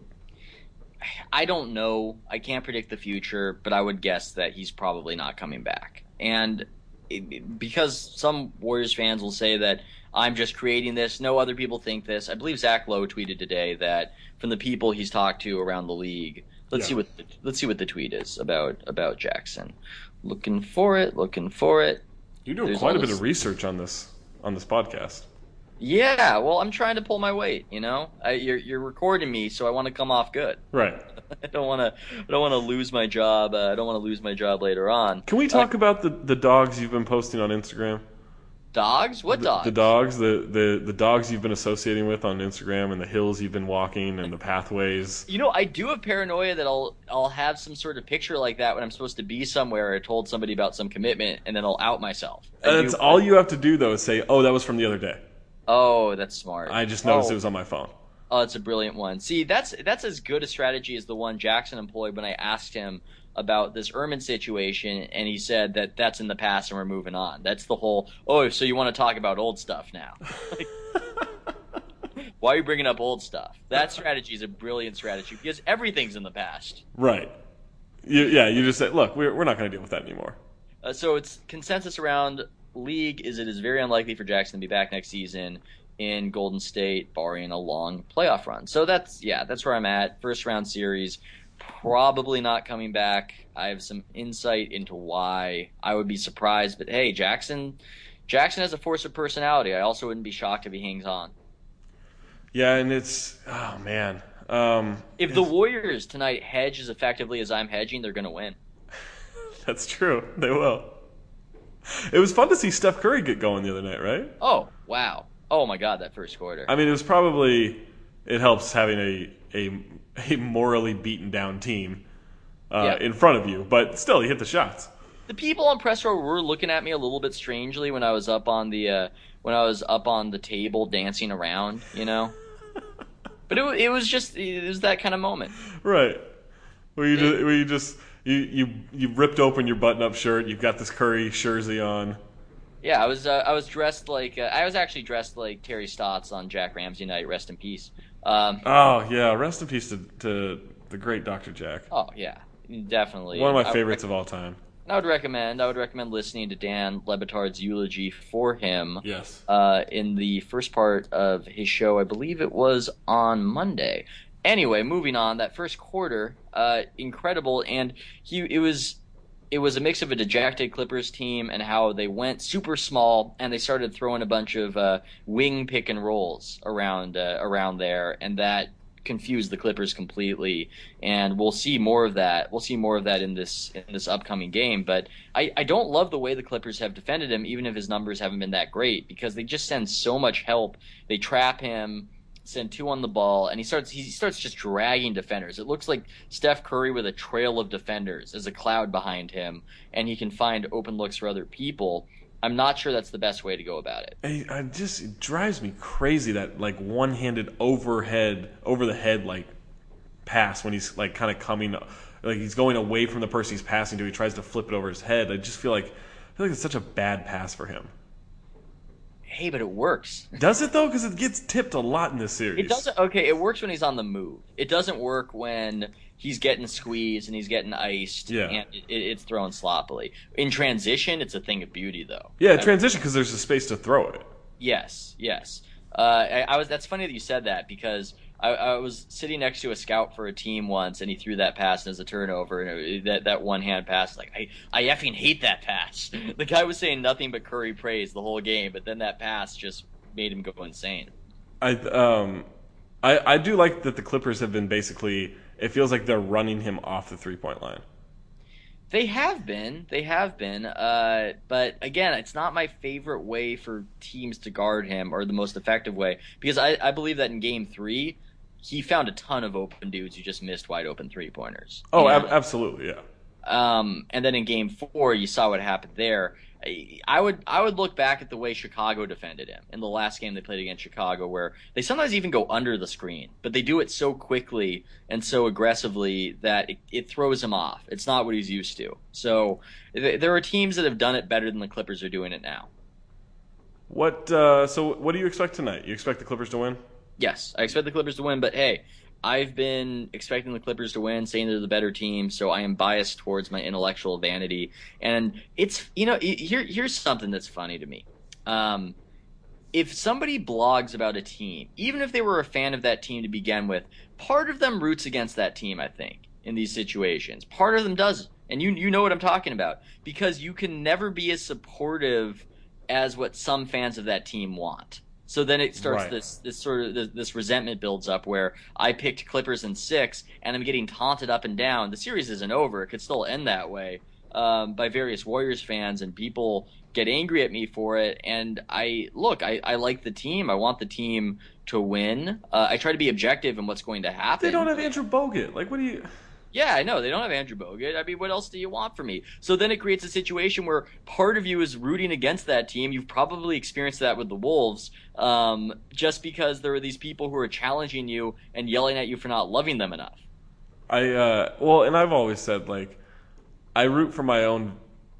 Speaker 2: I don't know. I can't predict the future, but I would guess that he's probably not coming back. And it, because some Warriors fans will say that I'm just creating this, no other people think this. I believe Zach Lowe tweeted today that from the people he's talked to around the league, let's
Speaker 1: Yeah.
Speaker 2: see what the, let's see what the tweet is about about Jackson. Looking for it, looking for it.
Speaker 1: You're doing
Speaker 2: There's
Speaker 1: quite a
Speaker 2: all
Speaker 1: bit
Speaker 2: this-
Speaker 1: of research on this on this podcast.
Speaker 2: Yeah, well, I'm trying to pull my weight. You know, I, you're you're recording me, so I want to come off good.
Speaker 1: Right.
Speaker 2: I don't want to. I don't want to lose my job. Uh, I don't want to lose my job later on.
Speaker 1: Can we talk about the, the dogs you've been posting on Instagram?
Speaker 2: Dogs? What
Speaker 1: The,
Speaker 2: dogs?
Speaker 1: the dogs, the, the, the dogs you've been associating with on Instagram and the hills you've been walking and the pathways.
Speaker 2: You know, I do have paranoia that I'll I'll have some sort of picture like that when I'm supposed to be somewhere. I told somebody about some commitment, and then I'll out myself. I
Speaker 1: That's
Speaker 2: do-
Speaker 1: all you have to do, though, is say, oh, that was from the other day.
Speaker 2: Oh, that's smart.
Speaker 1: I just noticed
Speaker 2: oh.
Speaker 1: it was on my phone.
Speaker 2: Oh, it's a brilliant one. See, that's that's as good a strategy as the one Jackson employed when I asked him about this Ehrman situation, and he said that that's in the past and we're moving on. That's the whole, oh, so you want to talk about old stuff now. Like, why are you bringing up old stuff? That strategy is a brilliant strategy because everything's in the past.
Speaker 1: Right. You, yeah, you just say, look, we're, we're not going to deal with that anymore.
Speaker 2: Uh, so it's consensus around league is it is very unlikely for Jackson to be back next season in Golden State, barring a long playoff run. So that's, yeah, that's where I'm at. First round series. Probably not coming back. I have some insight into why. I would be surprised, but hey, Jackson Jackson has a force of personality. I also wouldn't be shocked if he hangs on.
Speaker 1: Yeah, and it's, oh, man. Um,
Speaker 2: if the Warriors tonight hedge as effectively as I'm hedging, they're going to win.
Speaker 1: That's true. They will. It was fun to see Steph Curry get going the other night, right?
Speaker 2: Oh, wow. Oh, my God, that first quarter.
Speaker 1: I mean, it was probably, it helps having a a, a morally beaten down team uh,
Speaker 2: Yeah.
Speaker 1: in front of you, but still, he hit the shots.
Speaker 2: The people on press row were looking at me a little bit strangely when I was up on the uh, when I was up on the table dancing around, you know. But it it was just it was that kind of moment.
Speaker 1: Right. Where you just, where you just you, you you ripped open your button-up shirt. You've got this Curry jersey on.
Speaker 2: Yeah, I was uh, I was dressed like uh, I was actually dressed like Terry Stotts on Jack Ramsey night. Rest in peace. Um,
Speaker 1: Oh yeah, rest in peace to, to the great Doctor Jack.
Speaker 2: oh yeah, definitely.
Speaker 1: One of my
Speaker 2: I would
Speaker 1: favorites
Speaker 2: rec-
Speaker 1: of all time.
Speaker 2: I would recommend I would recommend listening to Dan Le Batard's eulogy for him.
Speaker 1: Yes.
Speaker 2: Uh, in the first part of his show, I believe it was on Monday. Anyway, moving on. That first quarter, uh, incredible, and he it was. It was a mix of a dejected Clippers team and how they went super small and they started throwing a bunch of uh, wing pick and rolls around uh, around there, and that confused the Clippers completely. And we'll see more of that. We'll see more of that in this in this upcoming game. But I, I don't love the way the Clippers have defended him, even if his numbers haven't been that great, because they just send so much help. They trap him. Send two on the ball, and he starts he starts just dragging defenders. It looks like Steph Curry with a trail of defenders as a cloud behind him, and he can find open looks for other people. I'm not sure that's the best way to go about it.
Speaker 1: I, I just it drives me crazy that like one-handed overhead over the head like pass when he's like kind of coming like he's going away from the person he's passing to. He tries to flip it over his head. I just feel like I feel like it's such a bad pass for him.
Speaker 2: Hey, but it works.
Speaker 1: Does it though? Because it gets tipped a lot in this series.
Speaker 2: It doesn't. Okay, it works when he's on the move. It doesn't work when he's getting squeezed and he's getting iced.
Speaker 1: Yeah.
Speaker 2: and it, it's thrown sloppily. In transition, it's a thing of beauty, though.
Speaker 1: Yeah,
Speaker 2: I-
Speaker 1: transition because there's a space to throw it.
Speaker 2: Yes, yes. Uh, I, I was. That's funny that you said that because I, I was sitting next to a scout for a team once, and he threw that pass as a turnover, and it, that that one hand pass. Like I, I effing hate that pass. The guy was saying nothing but Curry praise the whole game, but then that pass just made him go insane.
Speaker 1: I um, I I do like that the Clippers have been basically. It feels like they're running him off the three-point line.
Speaker 2: They have been, they have been, uh, but again, it's not my favorite way for teams to guard him, or the most effective way, because I, I believe that in Game Three, he found a ton of open dudes who just missed wide open three pointers.
Speaker 1: Oh,
Speaker 2: And,
Speaker 1: ab- absolutely, yeah.
Speaker 2: Um, and then in Game Four, you saw what happened there. I, I would I would look back at the way Chicago defended him in the last game they played against Chicago, where they sometimes even go under the screen, but they do it so quickly and so aggressively that it, it throws him off. It's not what he's used to. So th- there are teams that have done it better than the Clippers are doing it now.
Speaker 1: What? Uh, so, what do you expect tonight? You expect the Clippers to win?
Speaker 2: Yes, I expect the Clippers to win, but hey, I've been expecting the Clippers to win, saying they're the better team, so I am biased towards my intellectual vanity. And it's, you know, here here's something that's funny to me. Um, if somebody blogs about a team, even if they were a fan of that team to begin with, part of them roots against that team, I think, in these situations. Part of them does, and you you know what I'm talking about, because you can never be as supportive as what some fans of that team want. So then it starts
Speaker 1: Right.
Speaker 2: this this sort of this, this resentment builds up where I picked Clippers in six and I'm getting taunted up and down. The series isn't over; it could still end that way. um, by various Warriors fans, and people get angry at me for it. And I look, I, I like the team. I want the team to win. Uh, I try to be objective in what's going to happen.
Speaker 1: They don't have Andrew Bogut. Like, what do you?
Speaker 2: Yeah, I know. They don't have Andrew Bogut. I mean, what else do you want from me? So then it creates a situation where part of you is rooting against that team. You've probably experienced that with the Wolves, um, just because there are these people who are challenging you and yelling at you for not loving them enough.
Speaker 1: I, uh, well, and I've always said, like, I root for my own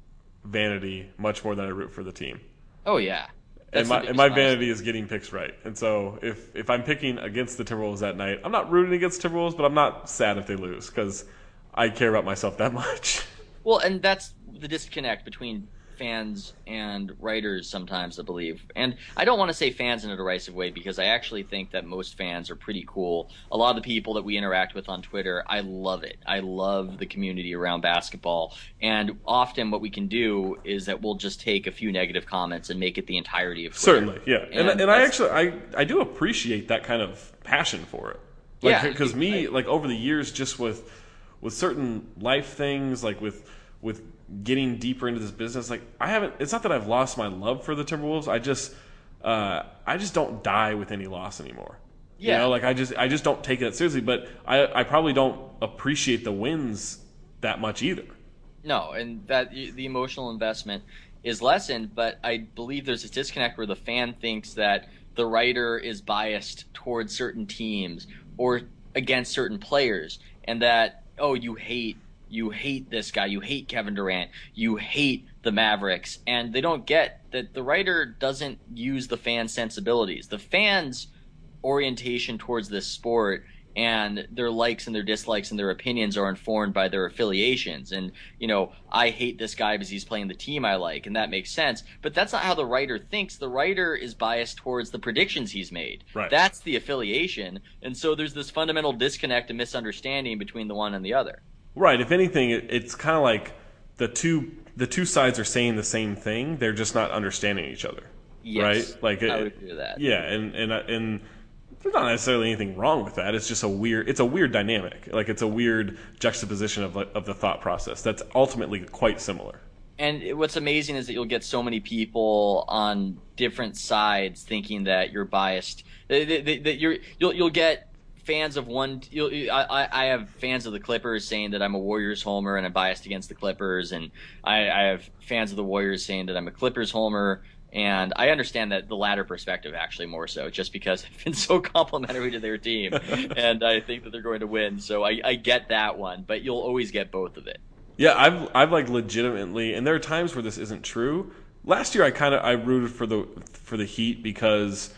Speaker 1: vanity much more than I root for the team.
Speaker 2: Oh, yeah.
Speaker 1: That's and my, and my vanity is getting picks right. And so if, if I'm picking against the Timberwolves that night, I'm not rooting against Timberwolves, but I'm not sad if they lose because I care about myself that much.
Speaker 2: Well, and that's the disconnect between fans and writers sometimes, I believe. And I don't want to say fans in a derisive way because I actually think that most fans are pretty cool. A lot of the people that we interact with on Twitter, I love it. I love the community around basketball. And often what we can do is that we'll just take a few negative comments and make it the entirety of Twitter.
Speaker 1: Certainly, yeah. And, and, and I actually, I, I do appreciate that kind of passion for it. Like,
Speaker 2: yeah.
Speaker 1: Because me, like over the years, just with with certain life things, like with with getting deeper into this business, like I haven't, it's not that I've lost my love for the Timberwolves. I just, uh, I just don't die with any loss anymore. Yeah. You know, like I just, I just don't take it seriously, but I, I probably don't appreciate the wins that much either.
Speaker 2: No. And that the emotional investment is lessened, but I believe there's a disconnect where the fan thinks that the writer is biased towards certain teams or against certain players, and that, oh, you hate You hate this guy. You hate Kevin Durant. You hate the Mavericks. And they don't get that the writer doesn't use the fan sensibilities. The fans' orientation towards this sport and their likes and their dislikes and their opinions are informed by their affiliations. And, you know, I hate this guy because he's playing the team I like, and that makes sense. But that's not how the writer thinks. The writer is biased towards the predictions he's made.
Speaker 1: Right.
Speaker 2: That's the affiliation. And so there's this fundamental disconnect and misunderstanding between the one and the other.
Speaker 1: Right. If anything, it, it's kind of like the two the two sides are saying the same thing. They're just not understanding each other.
Speaker 2: Yes,
Speaker 1: right. Like it,
Speaker 2: I would agree with that.
Speaker 1: Yeah, and and and there's not necessarily anything wrong with that. It's just a weird. It's a weird dynamic. Like it's a weird juxtaposition of of the thought process. That's ultimately quite similar.
Speaker 2: And what's amazing is that you'll get so many people on different sides thinking that you're biased. That you're you'll you'll get fans of one. You'll, I I have fans of the Clippers saying that I'm a Warriors homer and I'm biased against the Clippers, and I, I have fans of the Warriors saying that I'm a Clippers homer. And I understand that the latter perspective actually more so, just because I've been so complimentary to their team, and I think that they're going to win. So I, I get that one, but you'll always get both of it.
Speaker 1: Yeah, I've I've like legitimately, and there are times where this isn't true. Last year, I kind of I rooted for the for the Heat because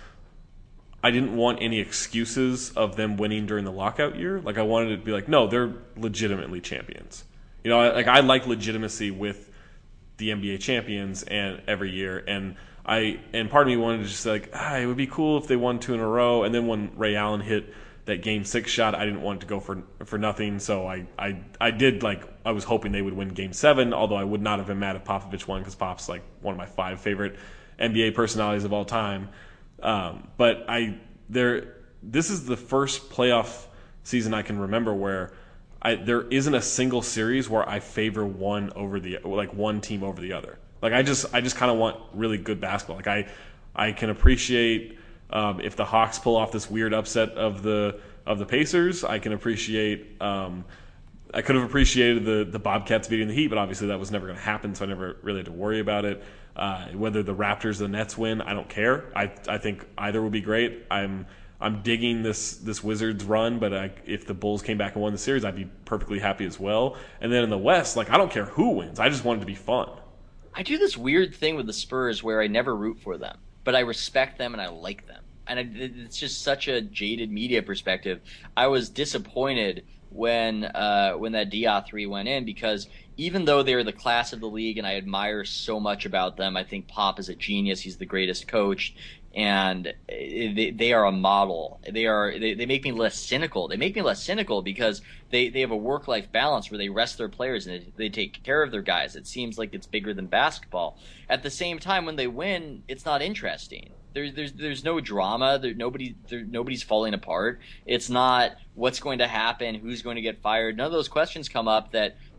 Speaker 1: I didn't want any excuses of them winning during the lockout year. Like I wanted it to be like, no, they're legitimately champions. You know, I, like I like legitimacy with the N B A champions and every year, and I and part of me wanted to just say like, ah, it would be cool if they won two in a row. And then when Ray Allen hit that game six shot, I didn't want it to go for for nothing, so I I I did like I was hoping they would win game seven. Although I would not have been mad if Popovich won because Pop's like one of my five favorite N B A personalities of all time. Um, but I there this is the first playoff season I can remember where I, there isn't a single series where I favor one over the like one team over the other. Like I just I just kind of want really good basketball. Like I I can appreciate um, if the Hawks pull off this weird upset of the of the Pacers. I can appreciate um, I could have appreciated the the Bobcats beating the Heat, but obviously that was never going to happen, so I never really had to worry about it. Uh, whether the Raptors or the Nets win, I don't care. I I think either would be great. I'm I'm digging this this Wizards run, but I, if the Bulls came back and won the series, I'd be perfectly happy as well. And then in the West, like I don't care who wins. I just want it to be fun.
Speaker 2: I do this weird thing with the Spurs where I never root for them, but I respect them and I like them. And I, it's just such a jaded media perspective. I was disappointed when uh, when that Diath three went in because even though they're the class of the league and I admire so much about them, I think Pop is a genius. He's the greatest coach. And they, they are a model. They are they, they make me less cynical. They make me less cynical because they, they have a work-life balance where they rest their players and they, they take care of their guys. It seems like it's bigger than basketball. At the same time, when they win, it's not interesting. There's there's there's no drama. There nobody there, nobody's falling apart. It's not what's going to happen, who's going to get fired. None of those questions come up that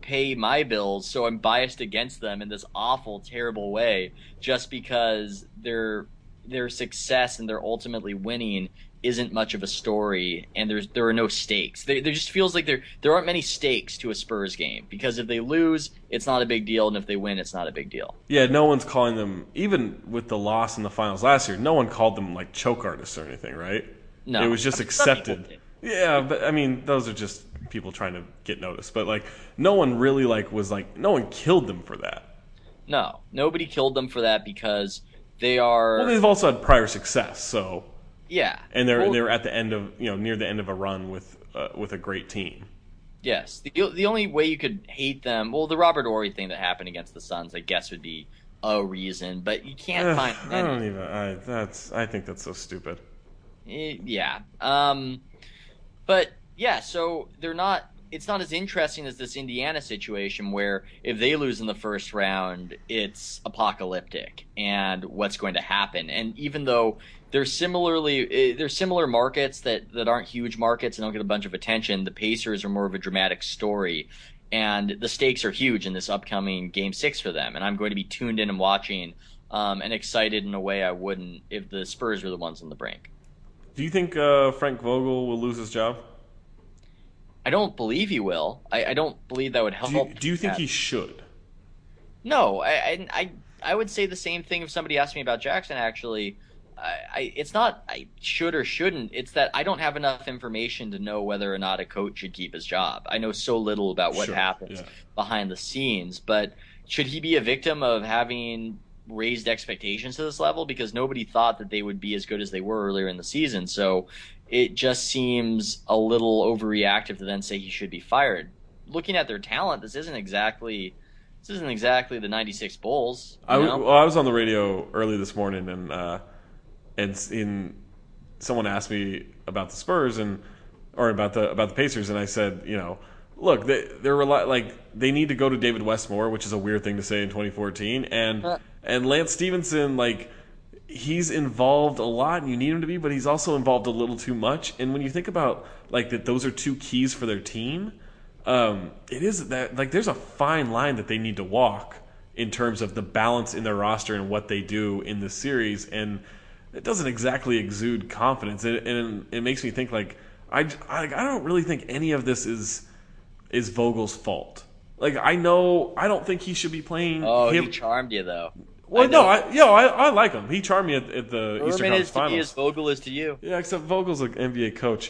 Speaker 2: pay my bills, so I'm biased against them in this awful, terrible way just because their their success and their ultimately winning isn't much of a story, and there's there are no stakes. There, there just feels like there there aren't many stakes to a Spurs game, because if they lose, it's not a big deal, and if they win, it's not a big deal.
Speaker 1: Yeah, no one's calling them, even with the loss in the finals last year, no one called them like choke artists or anything, right?
Speaker 2: No,
Speaker 1: it was just accepted. Yeah, but I mean, those are just people trying to get noticed. But like, no one really like was like, no one killed them for that.
Speaker 2: No, nobody killed them for that because they are.
Speaker 1: Well, they've also had prior success, so.
Speaker 2: Yeah,
Speaker 1: and they're
Speaker 2: well,
Speaker 1: they're at the end of you know near the end of a run with uh, with a great team.
Speaker 2: Yes, the the only way you could hate them, well, the Robert Horry thing that happened against the Suns, I guess, would be a reason, but you can't
Speaker 1: uh,
Speaker 2: find.
Speaker 1: I don't even. I that's I think that's so stupid.
Speaker 2: It, yeah, um, but yeah, so they're not. It's not as interesting as this Indiana situation where if they lose in the first round, it's apocalyptic and what's going to happen. And even though they're similarly, they're similar markets that, that aren't huge markets and don't get a bunch of attention, the Pacers are more of a dramatic story. And the stakes are huge in this upcoming Game six for them. And I'm going to be tuned in and watching um, and excited in a way I wouldn't if the Spurs were the ones on the brink.
Speaker 1: Do you think uh, Frank Vogel will lose his job?
Speaker 2: I don't believe he will. I, I don't believe that would help.
Speaker 1: Do you, do you think he should?
Speaker 2: No, I, I I would say the same thing if somebody asked me about Jackson. Actually, I, I it's not I should or shouldn't. It's that I don't have enough information to know whether or not a coach should keep his job. I know so little about what
Speaker 1: sure,
Speaker 2: happens
Speaker 1: yeah.
Speaker 2: behind the scenes. But should he be a victim of having raised expectations to this level? Because nobody thought that they would be as good as they were earlier in the season. So it just seems a little overreactive to then say he should be fired. Looking at their talent, this isn't exactly this isn't exactly the ninety-six Bulls.
Speaker 1: I, well, I was on the radio early this morning, and uh, and in someone asked me about the Spurs and or about the about the Pacers, and I said, you know, look, they they're rely, like they need to go to David Westmore, which is a weird thing to say in twenty fourteen, and uh. and Lance Stevenson, like. He's involved a lot, and you need him to be, but he's also involved a little too much. And when you think about like that, those are two keys for their team. Um, it is that like there's a fine line that they need to walk in terms of the balance in their roster and what they do in this series, and it doesn't exactly exude confidence. And, and it makes me think like I, I I don't really think any of this is is Vogel's fault. Like I know I don't think he should be playing.
Speaker 2: Oh,
Speaker 1: him.
Speaker 2: He charmed you though.
Speaker 1: Well,
Speaker 2: I
Speaker 1: no, I, yo, I, I like him. He charmed me at, at the
Speaker 2: Urban
Speaker 1: Eastern Conference
Speaker 2: is to
Speaker 1: Finals.
Speaker 2: me as Vogel is to you.
Speaker 1: Yeah, except Vogel's an N B A coach.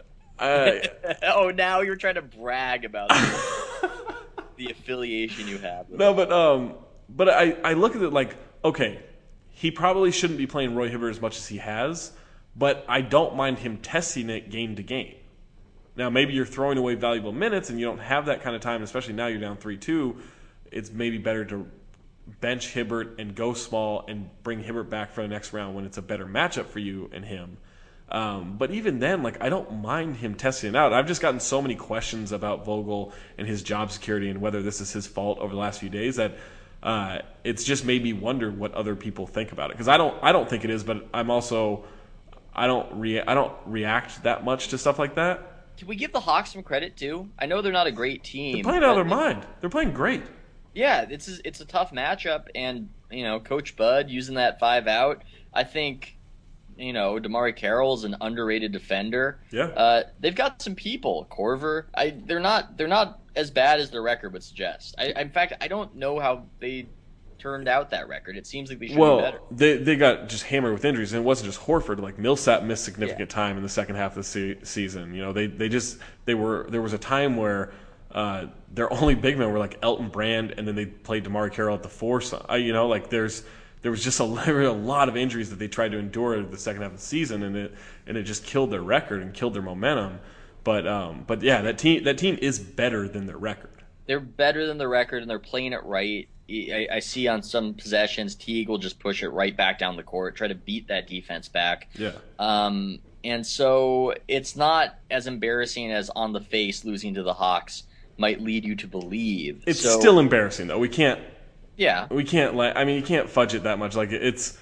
Speaker 1: Uh,
Speaker 2: oh, now you're trying to brag about the, the affiliation you have.
Speaker 1: No, but um, but I, I look at it like, okay, he probably shouldn't be playing Roy Hibbert as much as he has, but I don't mind him testing it game to game. Now, maybe you're throwing away valuable minutes and you don't have that kind of time, especially now you're down three two. It's maybe better to bench Hibbert and go small and bring Hibbert back for the next round when it's a better matchup for you and him. Um, but even then, like I don't mind him testing it out. I've just gotten so many questions about Vogel and his job security and whether this is his fault over the last few days that uh, it's just made me wonder what other people think about it. Because I don't, I don't think it is, but I'm also, I don't, rea- I don't react that much to stuff like that.
Speaker 2: Can we give the Hawks some credit too? I know they're not a great team.
Speaker 1: They're playing out of their mind. They're playing great.
Speaker 2: Yeah, it's it's a tough matchup, and you know, Coach Bud using that five out. I think, you know, Damari Carroll's an underrated defender.
Speaker 1: Yeah,
Speaker 2: uh, they've got some people. Corver, I they're not they're not as bad as their record would suggest. I, in fact, I don't know how they turned out that record. It seems like they should
Speaker 1: well,
Speaker 2: be better.
Speaker 1: they they got just hammered with injuries, and it wasn't just Horford. Like Millsap missed significant
Speaker 2: yeah.
Speaker 1: time in the second half of the se- season. You know, they they just they were there was a time where. Uh, their only big men were like Elton Brand, and then they played Damari Carroll at the four. So, uh, you know, like there's there was just a, a lot of injuries that they tried to endure the second half of the season, and it and it just killed their record and killed their momentum. But um, but yeah, that team that team is better than their record.
Speaker 2: They're better than the record, and they're playing it right. I, I see on some possessions, Teague will just push it right back down the court, try to beat that defense back.
Speaker 1: Yeah.
Speaker 2: Um, and so it's not as embarrassing as on the face losing to the Hawks might lead you to believe.
Speaker 1: It's
Speaker 2: so,
Speaker 1: still embarrassing though. We can't.
Speaker 2: Yeah.
Speaker 1: We can't like. I mean, you can't fudge it that much. Like it's.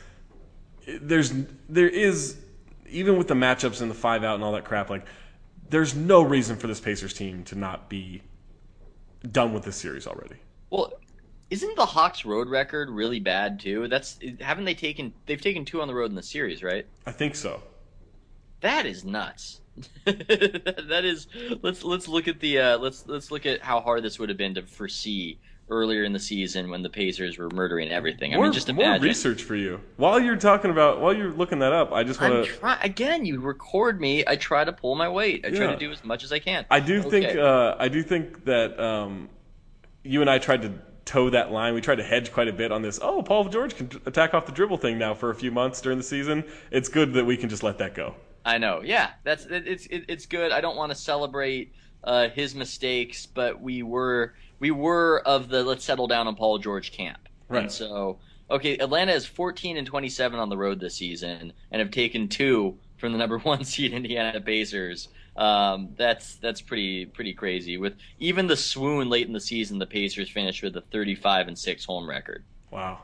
Speaker 1: There's there is even with the matchups and the five out and all that crap. Like there's no reason for this Pacers team to not be done with this series already.
Speaker 2: Well, isn't the Hawks road record really bad too? That's haven't they taken they've taken two on the road in the series, right?
Speaker 1: I think so.
Speaker 2: That is nuts. That is let's let's look at the uh, let's let's look at how hard this would have been to foresee earlier in the season when the Pacers were murdering everything.
Speaker 1: More,
Speaker 2: I mean, just imagine.
Speaker 1: More research for you. While you're talking about, while you're looking that up, I just want
Speaker 2: to try again. You record me. I try to pull my weight. I yeah. try to do as much as I can.
Speaker 1: I do okay. think. Uh, I do think that um, you and I tried to toe that line. We tried to hedge quite a bit on this. Oh, Paul George can attack off the dribble thing now for a few months during the season. It's good that we can just let that go.
Speaker 2: I know. Yeah, that's it, it's it, it's good. I don't want to celebrate uh, his mistakes, but we were. We were of the let's settle down on Paul George camp.
Speaker 1: Right.
Speaker 2: And so, okay, Atlanta is fourteen and twenty-seven on the road this season and have taken two from the number one seed Indiana Pacers. Um, that's that's pretty pretty crazy. With even the swoon late in the season, the Pacers finished with a thirty-five and six home record.
Speaker 1: Wow.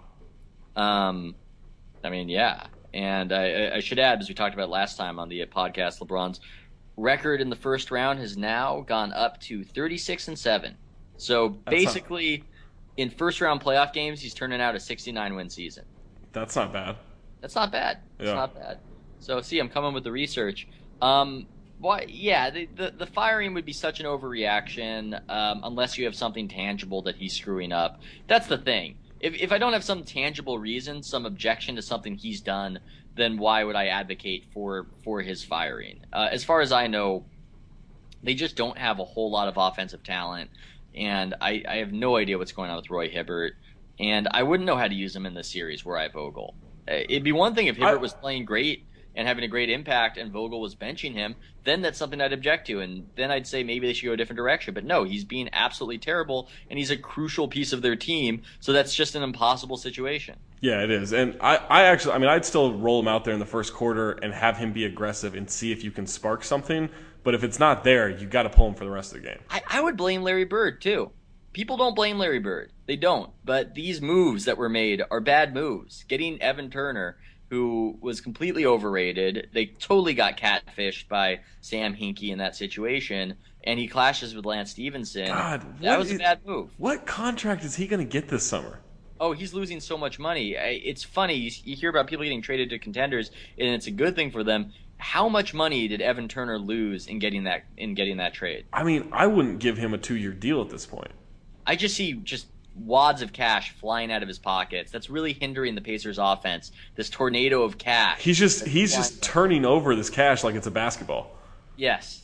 Speaker 2: Um, I mean, yeah. And I, I should add, as we talked about last time on the podcast, LeBron's record in the first round has now gone up to thirty-six and seven. So
Speaker 1: That's
Speaker 2: basically, not, in first round playoff games, he's turning out a sixty-nine win season.
Speaker 1: That's not bad.
Speaker 2: That's not bad. That's
Speaker 1: yeah.
Speaker 2: not bad. So see, I'm coming with the research. Um, why? Yeah, the, the the firing would be such an overreaction um, unless you have something tangible that he's screwing up. That's the thing. If if I don't have some tangible reason, some objection to something he's done, then why would I advocate for for his firing? Uh, as far as I know, they just don't have a whole lot of offensive talent. And I, I have no idea what's going on with Roy Hibbert. And I wouldn't know how to use him in this series were I Vogel. It'd be one thing if Hibbert I, was playing great and having a great impact and Vogel was benching him. Then that's something I'd object to. And then I'd say maybe they should go a different direction. But no, he's being absolutely terrible. And he's a crucial piece of their team. So that's just an impossible situation.
Speaker 1: Yeah, it is. And I, I actually, I mean, I'd still roll him out there in the first quarter and have him be aggressive and see if you can spark something. But if it's not there, you got to pull him for the rest of the game.
Speaker 2: I, I would blame Larry Bird, too. People don't blame Larry Bird. They don't. But these moves that were made are bad moves. Getting Evan Turner, who was completely overrated. They totally got catfished by Sam Hinkie in that situation. And he clashes with Lance Stevenson.
Speaker 1: God,
Speaker 2: that was
Speaker 1: is,
Speaker 2: a bad move.
Speaker 1: What contract is he going to get this summer?
Speaker 2: Oh, he's losing so much money. It's funny. You, you hear about people getting traded to contenders, and it's a good thing for them. How much money did Evan Turner lose in getting that in getting that trade?
Speaker 1: I mean, I wouldn't give him a two-year deal at this point.
Speaker 2: I just see just wads of cash flying out of his pockets. That's really hindering the Pacers' offense. This tornado of cash.
Speaker 1: He's just he's just turning over this cash like it's a basketball.
Speaker 2: Yes.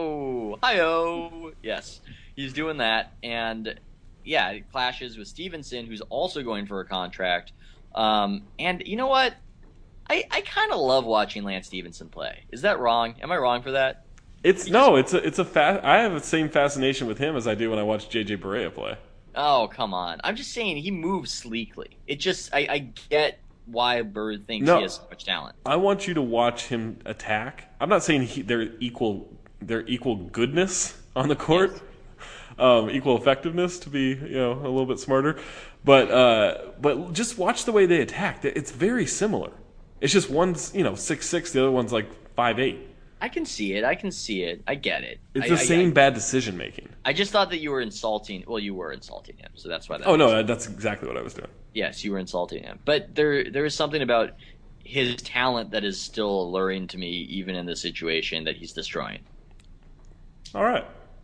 Speaker 2: Oh, hi-oh. Yes, he's doing that, and yeah, it clashes with Stevenson, who's also going for a contract. Um, and you know what? I, I kind of love watching Lance Stevenson play. Is that wrong? Am I wrong for that?
Speaker 1: It's he no, just, it's a it's a fa- I have the same fascination with him as I do when I watch J J Barea play.
Speaker 2: Oh, come on. I'm just saying he moves sleekly. It just I, I get why Bird thinks
Speaker 1: no,
Speaker 2: he has so much talent.
Speaker 1: I want you to watch him attack. I'm not saying he, they're equal they're equal goodness on the court. Yes. Um, equal effectiveness, to be you know a little bit smarter, but uh, but just watch the way they attack. It's very similar. It's just one's you know six six, the other one's like five eight.
Speaker 2: I can see it. I can see it. I get it.
Speaker 1: It's
Speaker 2: I,
Speaker 1: the
Speaker 2: I,
Speaker 1: same
Speaker 2: I,
Speaker 1: bad decision making.
Speaker 2: I just thought that you were insulting. Well, you were insulting him, so that's why. That
Speaker 1: oh
Speaker 2: was.
Speaker 1: no, that's exactly what I was doing.
Speaker 2: Yes, you were insulting him, but there there is something about his talent that is still alluring to me, even in the situation that he's destroying.
Speaker 1: All right.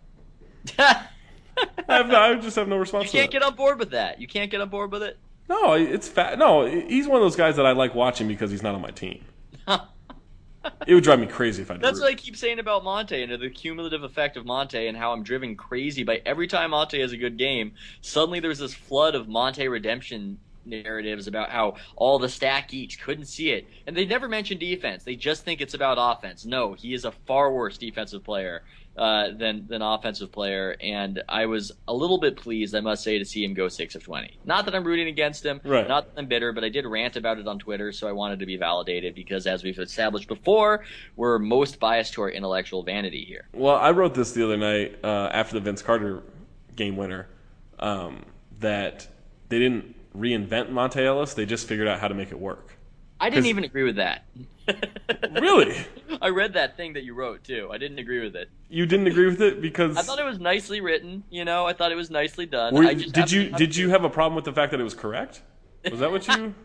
Speaker 1: I, have no, I just have no response.
Speaker 2: You can't
Speaker 1: to
Speaker 2: get on board with that. You can't get on board with it.
Speaker 1: No, it's fat. No, he's one of those guys that I like watching because he's not on my team. It would drive me crazy if I did.
Speaker 2: That's what I keep saying about Monte and the cumulative effect of Monte and how I'm driven crazy by every time Monte has a good game. Suddenly there's this flood of Monte redemption narratives about how all the stat geeks couldn't see it. And they never mention defense. They just think it's about offense. No, he is a far worse defensive player uh, than than offensive player. And I was a little bit pleased, I must say, to see him go six of twenty. Not that I'm rooting against him,
Speaker 1: right.
Speaker 2: Not that I'm bitter, but I did rant about it on Twitter, so I wanted to be validated because, as we've established before, we're most biased to our intellectual vanity here.
Speaker 1: Well, I wrote this the other night uh, after the Vince Carter game winner um, that they didn't reinvent Monte Ellis, they just figured out how to make it work.
Speaker 2: I didn't even agree with that.
Speaker 1: Really?
Speaker 2: I read that thing that you wrote too. I didn't agree with it.
Speaker 1: You didn't agree with it because
Speaker 2: I thought it was nicely written. You know, I thought it was nicely done.
Speaker 1: were,
Speaker 2: I just
Speaker 1: did you
Speaker 2: happened
Speaker 1: did you have a problem with the fact that it was correct? Was that what you?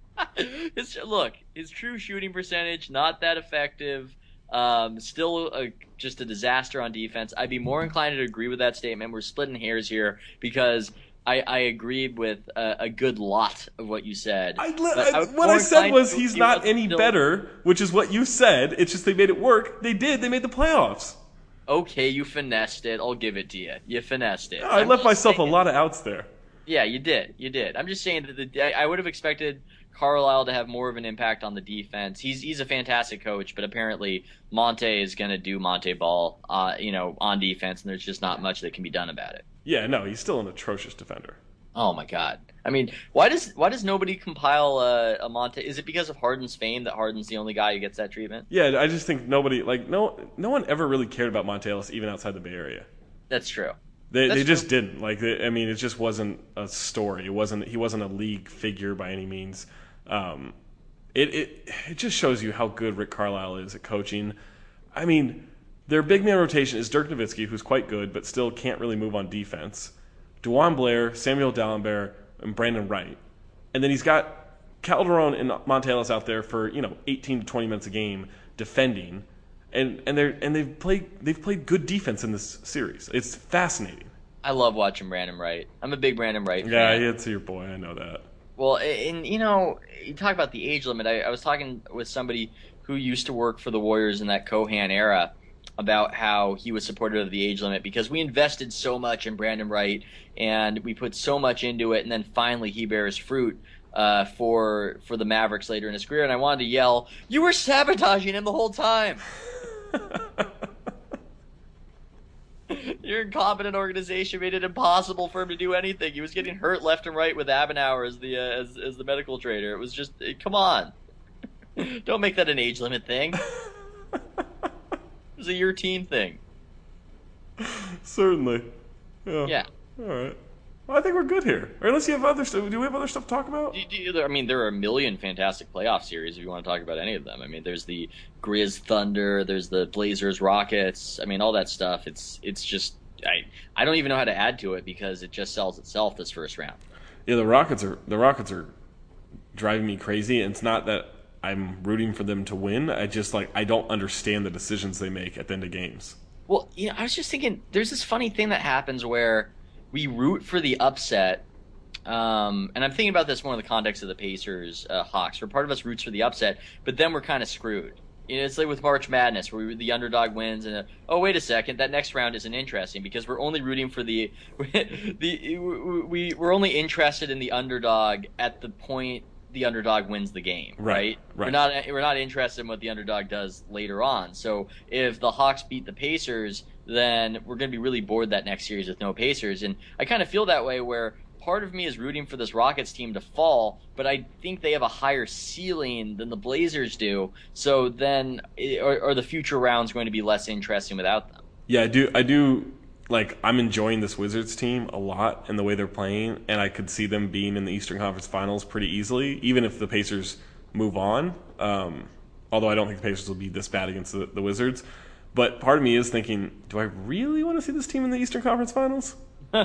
Speaker 2: his, look, his true shooting percentage not that effective. Um, still a, just a disaster on defense. I'd be more inclined to agree with that statement. We're splitting hairs here because I, I agreed with a, a good lot of what you said.
Speaker 1: I,
Speaker 2: I,
Speaker 1: I, what I said was he's not any
Speaker 2: still...
Speaker 1: better, which is what you said. It's just they made it work. They did. They made the playoffs.
Speaker 2: Okay, you finessed it. I'll give it to you. You finessed it.
Speaker 1: I
Speaker 2: I'm
Speaker 1: left myself
Speaker 2: saying,
Speaker 1: a lot of outs there.
Speaker 2: Yeah, you did. You did. I'm just saying that the, I, I would have expected Carlisle to have more of an impact on the defense. He's he's a fantastic coach, but apparently Monte is going to do Monte ball, uh, you know, on defense, and there's just not much that can be done about it.
Speaker 1: Yeah, no, he's still an atrocious defender.
Speaker 2: Oh my God! I mean, why does why does nobody compile a, a Monte? Is it because of Harden's fame that Harden's the only guy who gets that treatment?
Speaker 1: Yeah, I just think nobody like no no one ever really cared about Monte Ellis even outside the Bay Area.
Speaker 2: That's true.
Speaker 1: They
Speaker 2: That's
Speaker 1: they just
Speaker 2: true.
Speaker 1: didn't like. They, I mean, it just wasn't a story. It wasn't. He wasn't a league figure by any means. Um, it it it just shows you how good Rick Carlisle is at coaching. I mean, their big man rotation is Dirk Nowitzki, who's quite good, but still can't really move on defense. DeJuan Blair, Samuel Dalembert, and Brandon Wright, and then he's got Calderon and Monte Ellis out there for you know eighteen to twenty minutes a game defending. And and they and they've played they've played good defense in this series. It's fascinating.
Speaker 2: I love watching Brandon Wright. I'm a big Brandon Wright fan.
Speaker 1: Yeah, it's your boy. I know that.
Speaker 2: Well, and you know, you talk about the age limit. I, I was talking with somebody who used to work for the Warriors in that Cohan era about how he was supportive of the age limit because we invested so much in Brandon Wright and we put so much into it, and then finally he bears fruit uh, for for the Mavericks later in his career. And I wanted to yell, "You were sabotaging him the whole time." Your incompetent organization made it impossible for him to do anything. He was getting hurt left and right with Abenauer as the uh, as as the medical trader. It was just, come on, don't make that an age limit thing. It was a your team thing.
Speaker 1: Certainly. Yeah.
Speaker 2: Yeah.
Speaker 1: All right. Well, I think we're good here. Or unless you have other stuff. Do we have other stuff to talk about?
Speaker 2: Do, do, I mean, there are a million fantastic playoff series if you want to talk about any of them. I mean, there's the Grizz Thunder, there's the Blazers Rockets. I mean, all that stuff. It's it's just I I don't even know how to add to it because it just sells itself this first round.
Speaker 1: Yeah, the Rockets are the Rockets are driving me crazy. And it's not that I'm rooting for them to win. I just like I don't understand the decisions they make at the end of games.
Speaker 2: Well, you know, I was just thinking, there's this funny thing that happens where we root for the upset, um, and I'm thinking about this more in the context of the Pacers uh, Hawks, where part of us roots for the upset, but then we're kind of screwed. You know, it's like with March Madness, where we, the underdog wins, and uh, oh wait a second, that next round isn't interesting because we're only rooting for the the we we're only interested in the underdog at the point the underdog wins the game, right?
Speaker 1: Right, right.
Speaker 2: We're not we're not interested in what the underdog does later on. So if the Hawks beat the Pacers, then we're going to be really bored that next series with no Pacers. And I kind of feel that way where part of me is rooting for this Rockets team to fall, but I think they have a higher ceiling than the Blazers do. So then are, are the future rounds going to be less interesting without them?
Speaker 1: Yeah, I do. I do. Like, I'm enjoying this Wizards team a lot and the way they're playing, and I could see them being in the Eastern Conference Finals pretty easily, even if the Pacers move on. Um, although I don't think the Pacers will be this bad against the, the Wizards. But part of me is thinking, do I really want to see this team in the Eastern Conference Finals?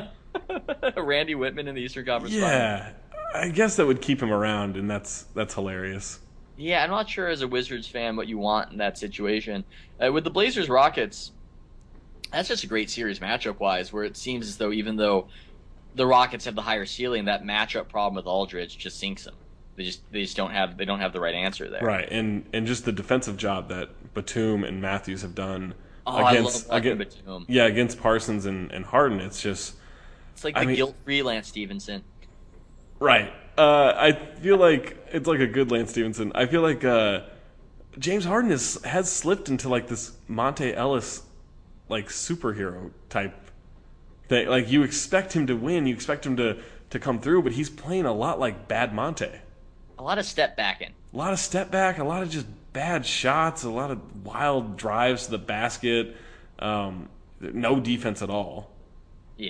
Speaker 2: Randy Whitman in the Eastern Conference
Speaker 1: yeah,
Speaker 2: Finals.
Speaker 1: I guess that would keep him around, and that's that's hilarious.
Speaker 2: Yeah, I'm not sure as a Wizards fan what you want in that situation. Uh, with the Blazers Rockets, that's just a great series matchup-wise, where it seems as though even though the Rockets have the higher ceiling, that matchup problem with Aldridge just sinks them. They just they just don't have they don't have the right answer there.
Speaker 1: Right, and and just the defensive job that Batum and Matthews have done
Speaker 2: oh,
Speaker 1: against
Speaker 2: I love
Speaker 1: against
Speaker 2: Batum.
Speaker 1: yeah against Parsons and, and Harden. It's just
Speaker 2: it's like
Speaker 1: I
Speaker 2: the
Speaker 1: mean,
Speaker 2: guilt-free Lance Stevenson.
Speaker 1: Right. Uh, I feel like it's like a good Lance Stevenson. I feel like uh, James Harden is, has slipped into like this Monte Ellis like superhero type thing. Like you expect him to win, you expect him to, to come through, but he's playing a lot like bad Monte.
Speaker 2: A lot of step backing.
Speaker 1: A lot of step back, a lot of just bad shots, a lot of wild drives to the basket, um, no defense at all.
Speaker 2: Yeah.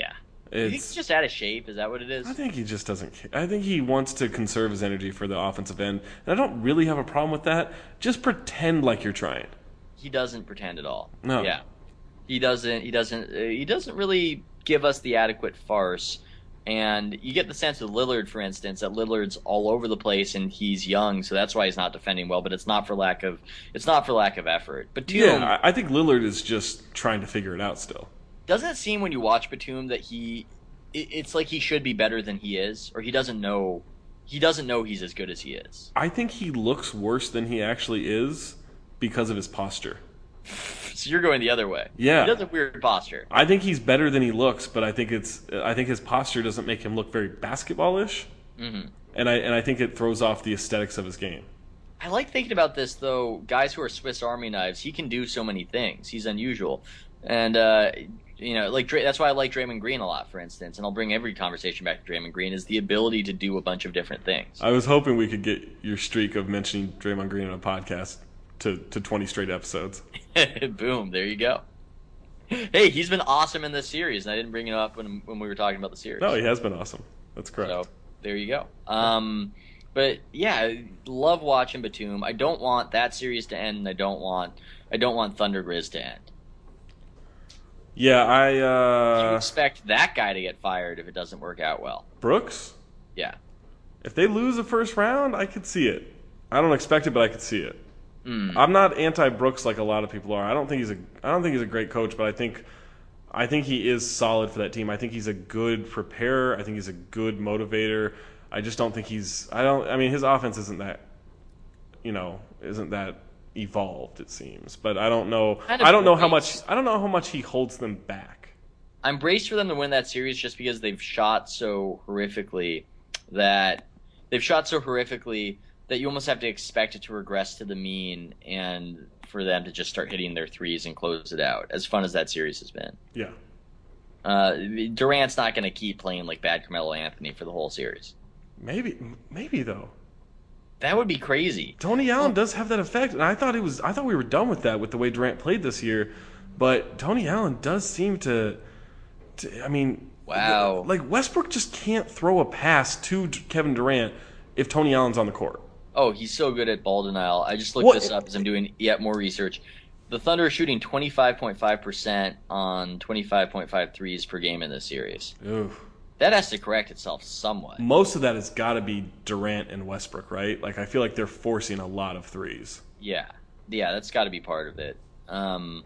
Speaker 2: You think he's just out of shape? Is that what it is?
Speaker 1: I think he just doesn't care. I think he wants to conserve his energy for the offensive end. And I don't really have a problem with that. Just pretend like you're trying.
Speaker 2: He doesn't pretend at all.
Speaker 1: No.
Speaker 2: Yeah. He doesn't he doesn't uh, he doesn't really give us the adequate farce. And you get the sense with Lillard, for instance, that Lillard's all over the place and he's young, so that's why he's not defending well, but it's not for lack of it's not for lack of effort. Batum,
Speaker 1: yeah, I think Lillard is just trying to figure it out still.
Speaker 2: Doesn't it seem when you watch Batum that he it's like he should be better than he is, or he doesn't know he doesn't know he's as good as he is?
Speaker 1: I think he looks worse than he actually is because of his posture.
Speaker 2: So you're going the other way.
Speaker 1: Yeah.
Speaker 2: He does have weird posture.
Speaker 1: I think he's better than he looks, but I think it's I think his posture doesn't make him look very basketball-ish. Mm-hmm. And I and I think it throws off the aesthetics of his game.
Speaker 2: I like thinking about this though. Guys who are Swiss Army knives, he can do so many things. He's unusual, and uh, you know, like that's why I like Draymond Green a lot, for instance. And I'll bring every conversation back to Draymond Green is the ability to do a bunch of different things.
Speaker 1: I was hoping we could get your streak of mentioning Draymond Green on a podcast to, to twenty straight episodes.
Speaker 2: Boom, there you go. Hey, he's been awesome in this series, and I didn't bring it up when when we were talking about the series.
Speaker 1: No, he has been awesome. That's correct.
Speaker 2: So there you go. Um, but yeah, love watching Batum. I don't want that series to end, and I don't want I don't want Thunder Grizz to end.
Speaker 1: Yeah, I uh
Speaker 2: You expect that guy to get fired if it doesn't work out well.
Speaker 1: Brooks?
Speaker 2: Yeah.
Speaker 1: If they lose the first round, I could see it. I don't expect it, but I could see it.
Speaker 2: Mm.
Speaker 1: I'm not anti-Brooks like a lot of people are. I don't think he's a I don't think he's a great coach, but I think I think he is solid for that team. I think he's a good preparer. I think he's a good motivator. I just don't think he's I don't I mean his offense isn't that you know, isn't that evolved, it seems. But I don't know
Speaker 2: Kind of
Speaker 1: I don't know how
Speaker 2: braced.
Speaker 1: much I don't know how much he holds them back.
Speaker 2: I'm braced for them to win that series just because they've shot so horrifically that they've shot so horrifically that you almost have to expect it to regress to the mean and for them to just start hitting their threes and close it out, as fun as that series has been.
Speaker 1: Yeah.
Speaker 2: Uh, Durant's not going to keep playing like bad Carmelo Anthony for the whole series.
Speaker 1: Maybe maybe though.
Speaker 2: That would be crazy.
Speaker 1: Tony Allen does have that effect, and I thought it was I thought we were done with that with the way Durant played this year, but Tony Allen does seem to, to I mean,
Speaker 2: Wow.
Speaker 1: like Westbrook just can't throw a pass to Kevin Durant if Tony Allen's on the court.
Speaker 2: Oh, he's so good at ball denial. I just looked
Speaker 1: What?
Speaker 2: this up as I'm doing yet more research. The Thunder are shooting twenty-five point five percent on twenty-five point five threes per game in this series.
Speaker 1: Oof.
Speaker 2: That has to correct itself somewhat.
Speaker 1: Most of that has got to be Durant and Westbrook, right? Like I feel like they're forcing a lot of threes.
Speaker 2: Yeah, yeah, that's got to be part of it. Um,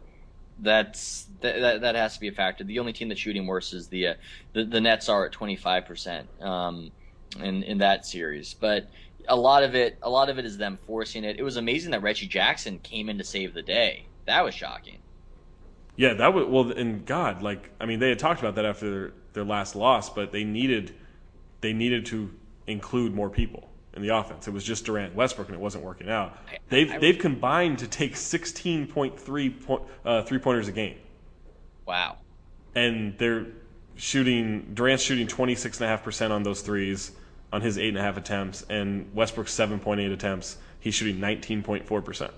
Speaker 2: that's that, that that has to be a factor. The only team that's shooting worse is the uh, the, the Nets are at twenty-five percent um, in in that series, but a lot of it a lot of it is them forcing it. It was amazing that Reggie Jackson came in to save the day. That was shocking.
Speaker 1: Yeah, that was well. And God, like I mean, they had talked about that after their, their last loss, but they needed they needed to include more people in the offense. It was just Durant and Westbrook, and it wasn't working out.
Speaker 2: I-
Speaker 1: They've
Speaker 2: I-
Speaker 1: they've combined to take sixteen point three point, uh, three pointers a game,
Speaker 2: Wow.
Speaker 1: and they're shooting. Durant's shooting twenty six and a half percent on those threes on his eight and a half attempts, and Westbrook's seven point eight attempts. He's shooting nineteen point four percent.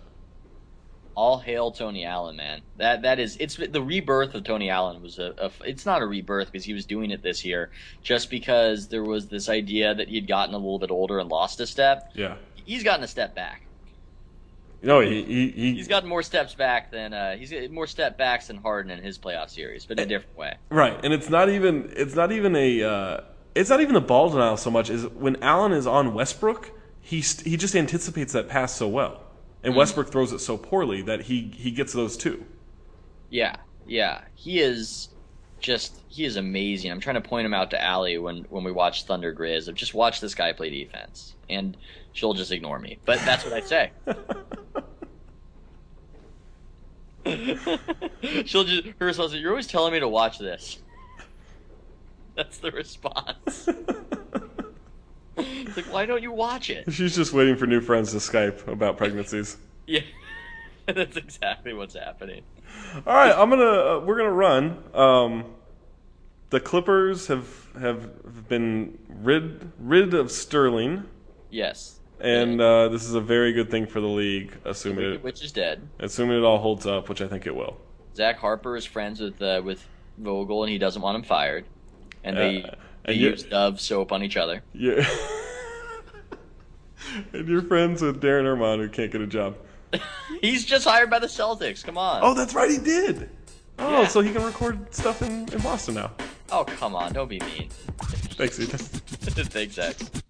Speaker 2: All hail Tony Allen, man. That that is it's the rebirth of Tony Allen was a, a it's not a rebirth because he was doing it this year just because there was this idea that he'd gotten a little bit older and lost a step.
Speaker 1: Yeah.
Speaker 2: He's gotten a step back.
Speaker 1: No, he he, he
Speaker 2: He's gotten more steps back than uh, he's got more step backs than Harden in his playoff series, but in a different way.
Speaker 1: right, and it's not even it's not even a uh, it's not even the ball denial so much as when Allen is on Westbrook, he st- he just anticipates that pass so well, and
Speaker 2: Mm.
Speaker 1: Westbrook throws it so poorly that he he gets those too.
Speaker 2: Yeah, yeah. He is just he is amazing. I'm trying to point him out to Allie when, when we watch Thunder Grizz of just watch this guy play defense. And she'll just ignore me. But that's what I say. She'll just her response is, you're always telling me to watch this. That's the response. It's like, why don't you watch it?
Speaker 1: She's just waiting for new friends to Skype about pregnancies.
Speaker 2: Yeah. That's exactly what's happening.
Speaker 1: All right, I'm gonna uh, we're gonna run. Um, the Clippers have have been rid rid of Sterling,
Speaker 2: Yes.
Speaker 1: and uh, this is a very good thing for the league, assuming it
Speaker 2: Which is dead.
Speaker 1: assuming it all holds up, which I think it will.
Speaker 2: Zach Harper is friends with uh, with Vogel, and he doesn't want him fired. and they
Speaker 1: Uh,
Speaker 2: they
Speaker 1: and you-
Speaker 2: use Dove soap on each other.
Speaker 1: Yeah. And you're friends with Darren Armand, who can't get a job.
Speaker 2: He's just hired by the Celtics. Come on.
Speaker 1: Oh, that's right, he did. Oh,
Speaker 2: Yeah.
Speaker 1: so he can record stuff in, in Boston now.
Speaker 2: Oh, come on. Don't be mean.
Speaker 1: Thanks, Ethan.
Speaker 2: Thanks, X.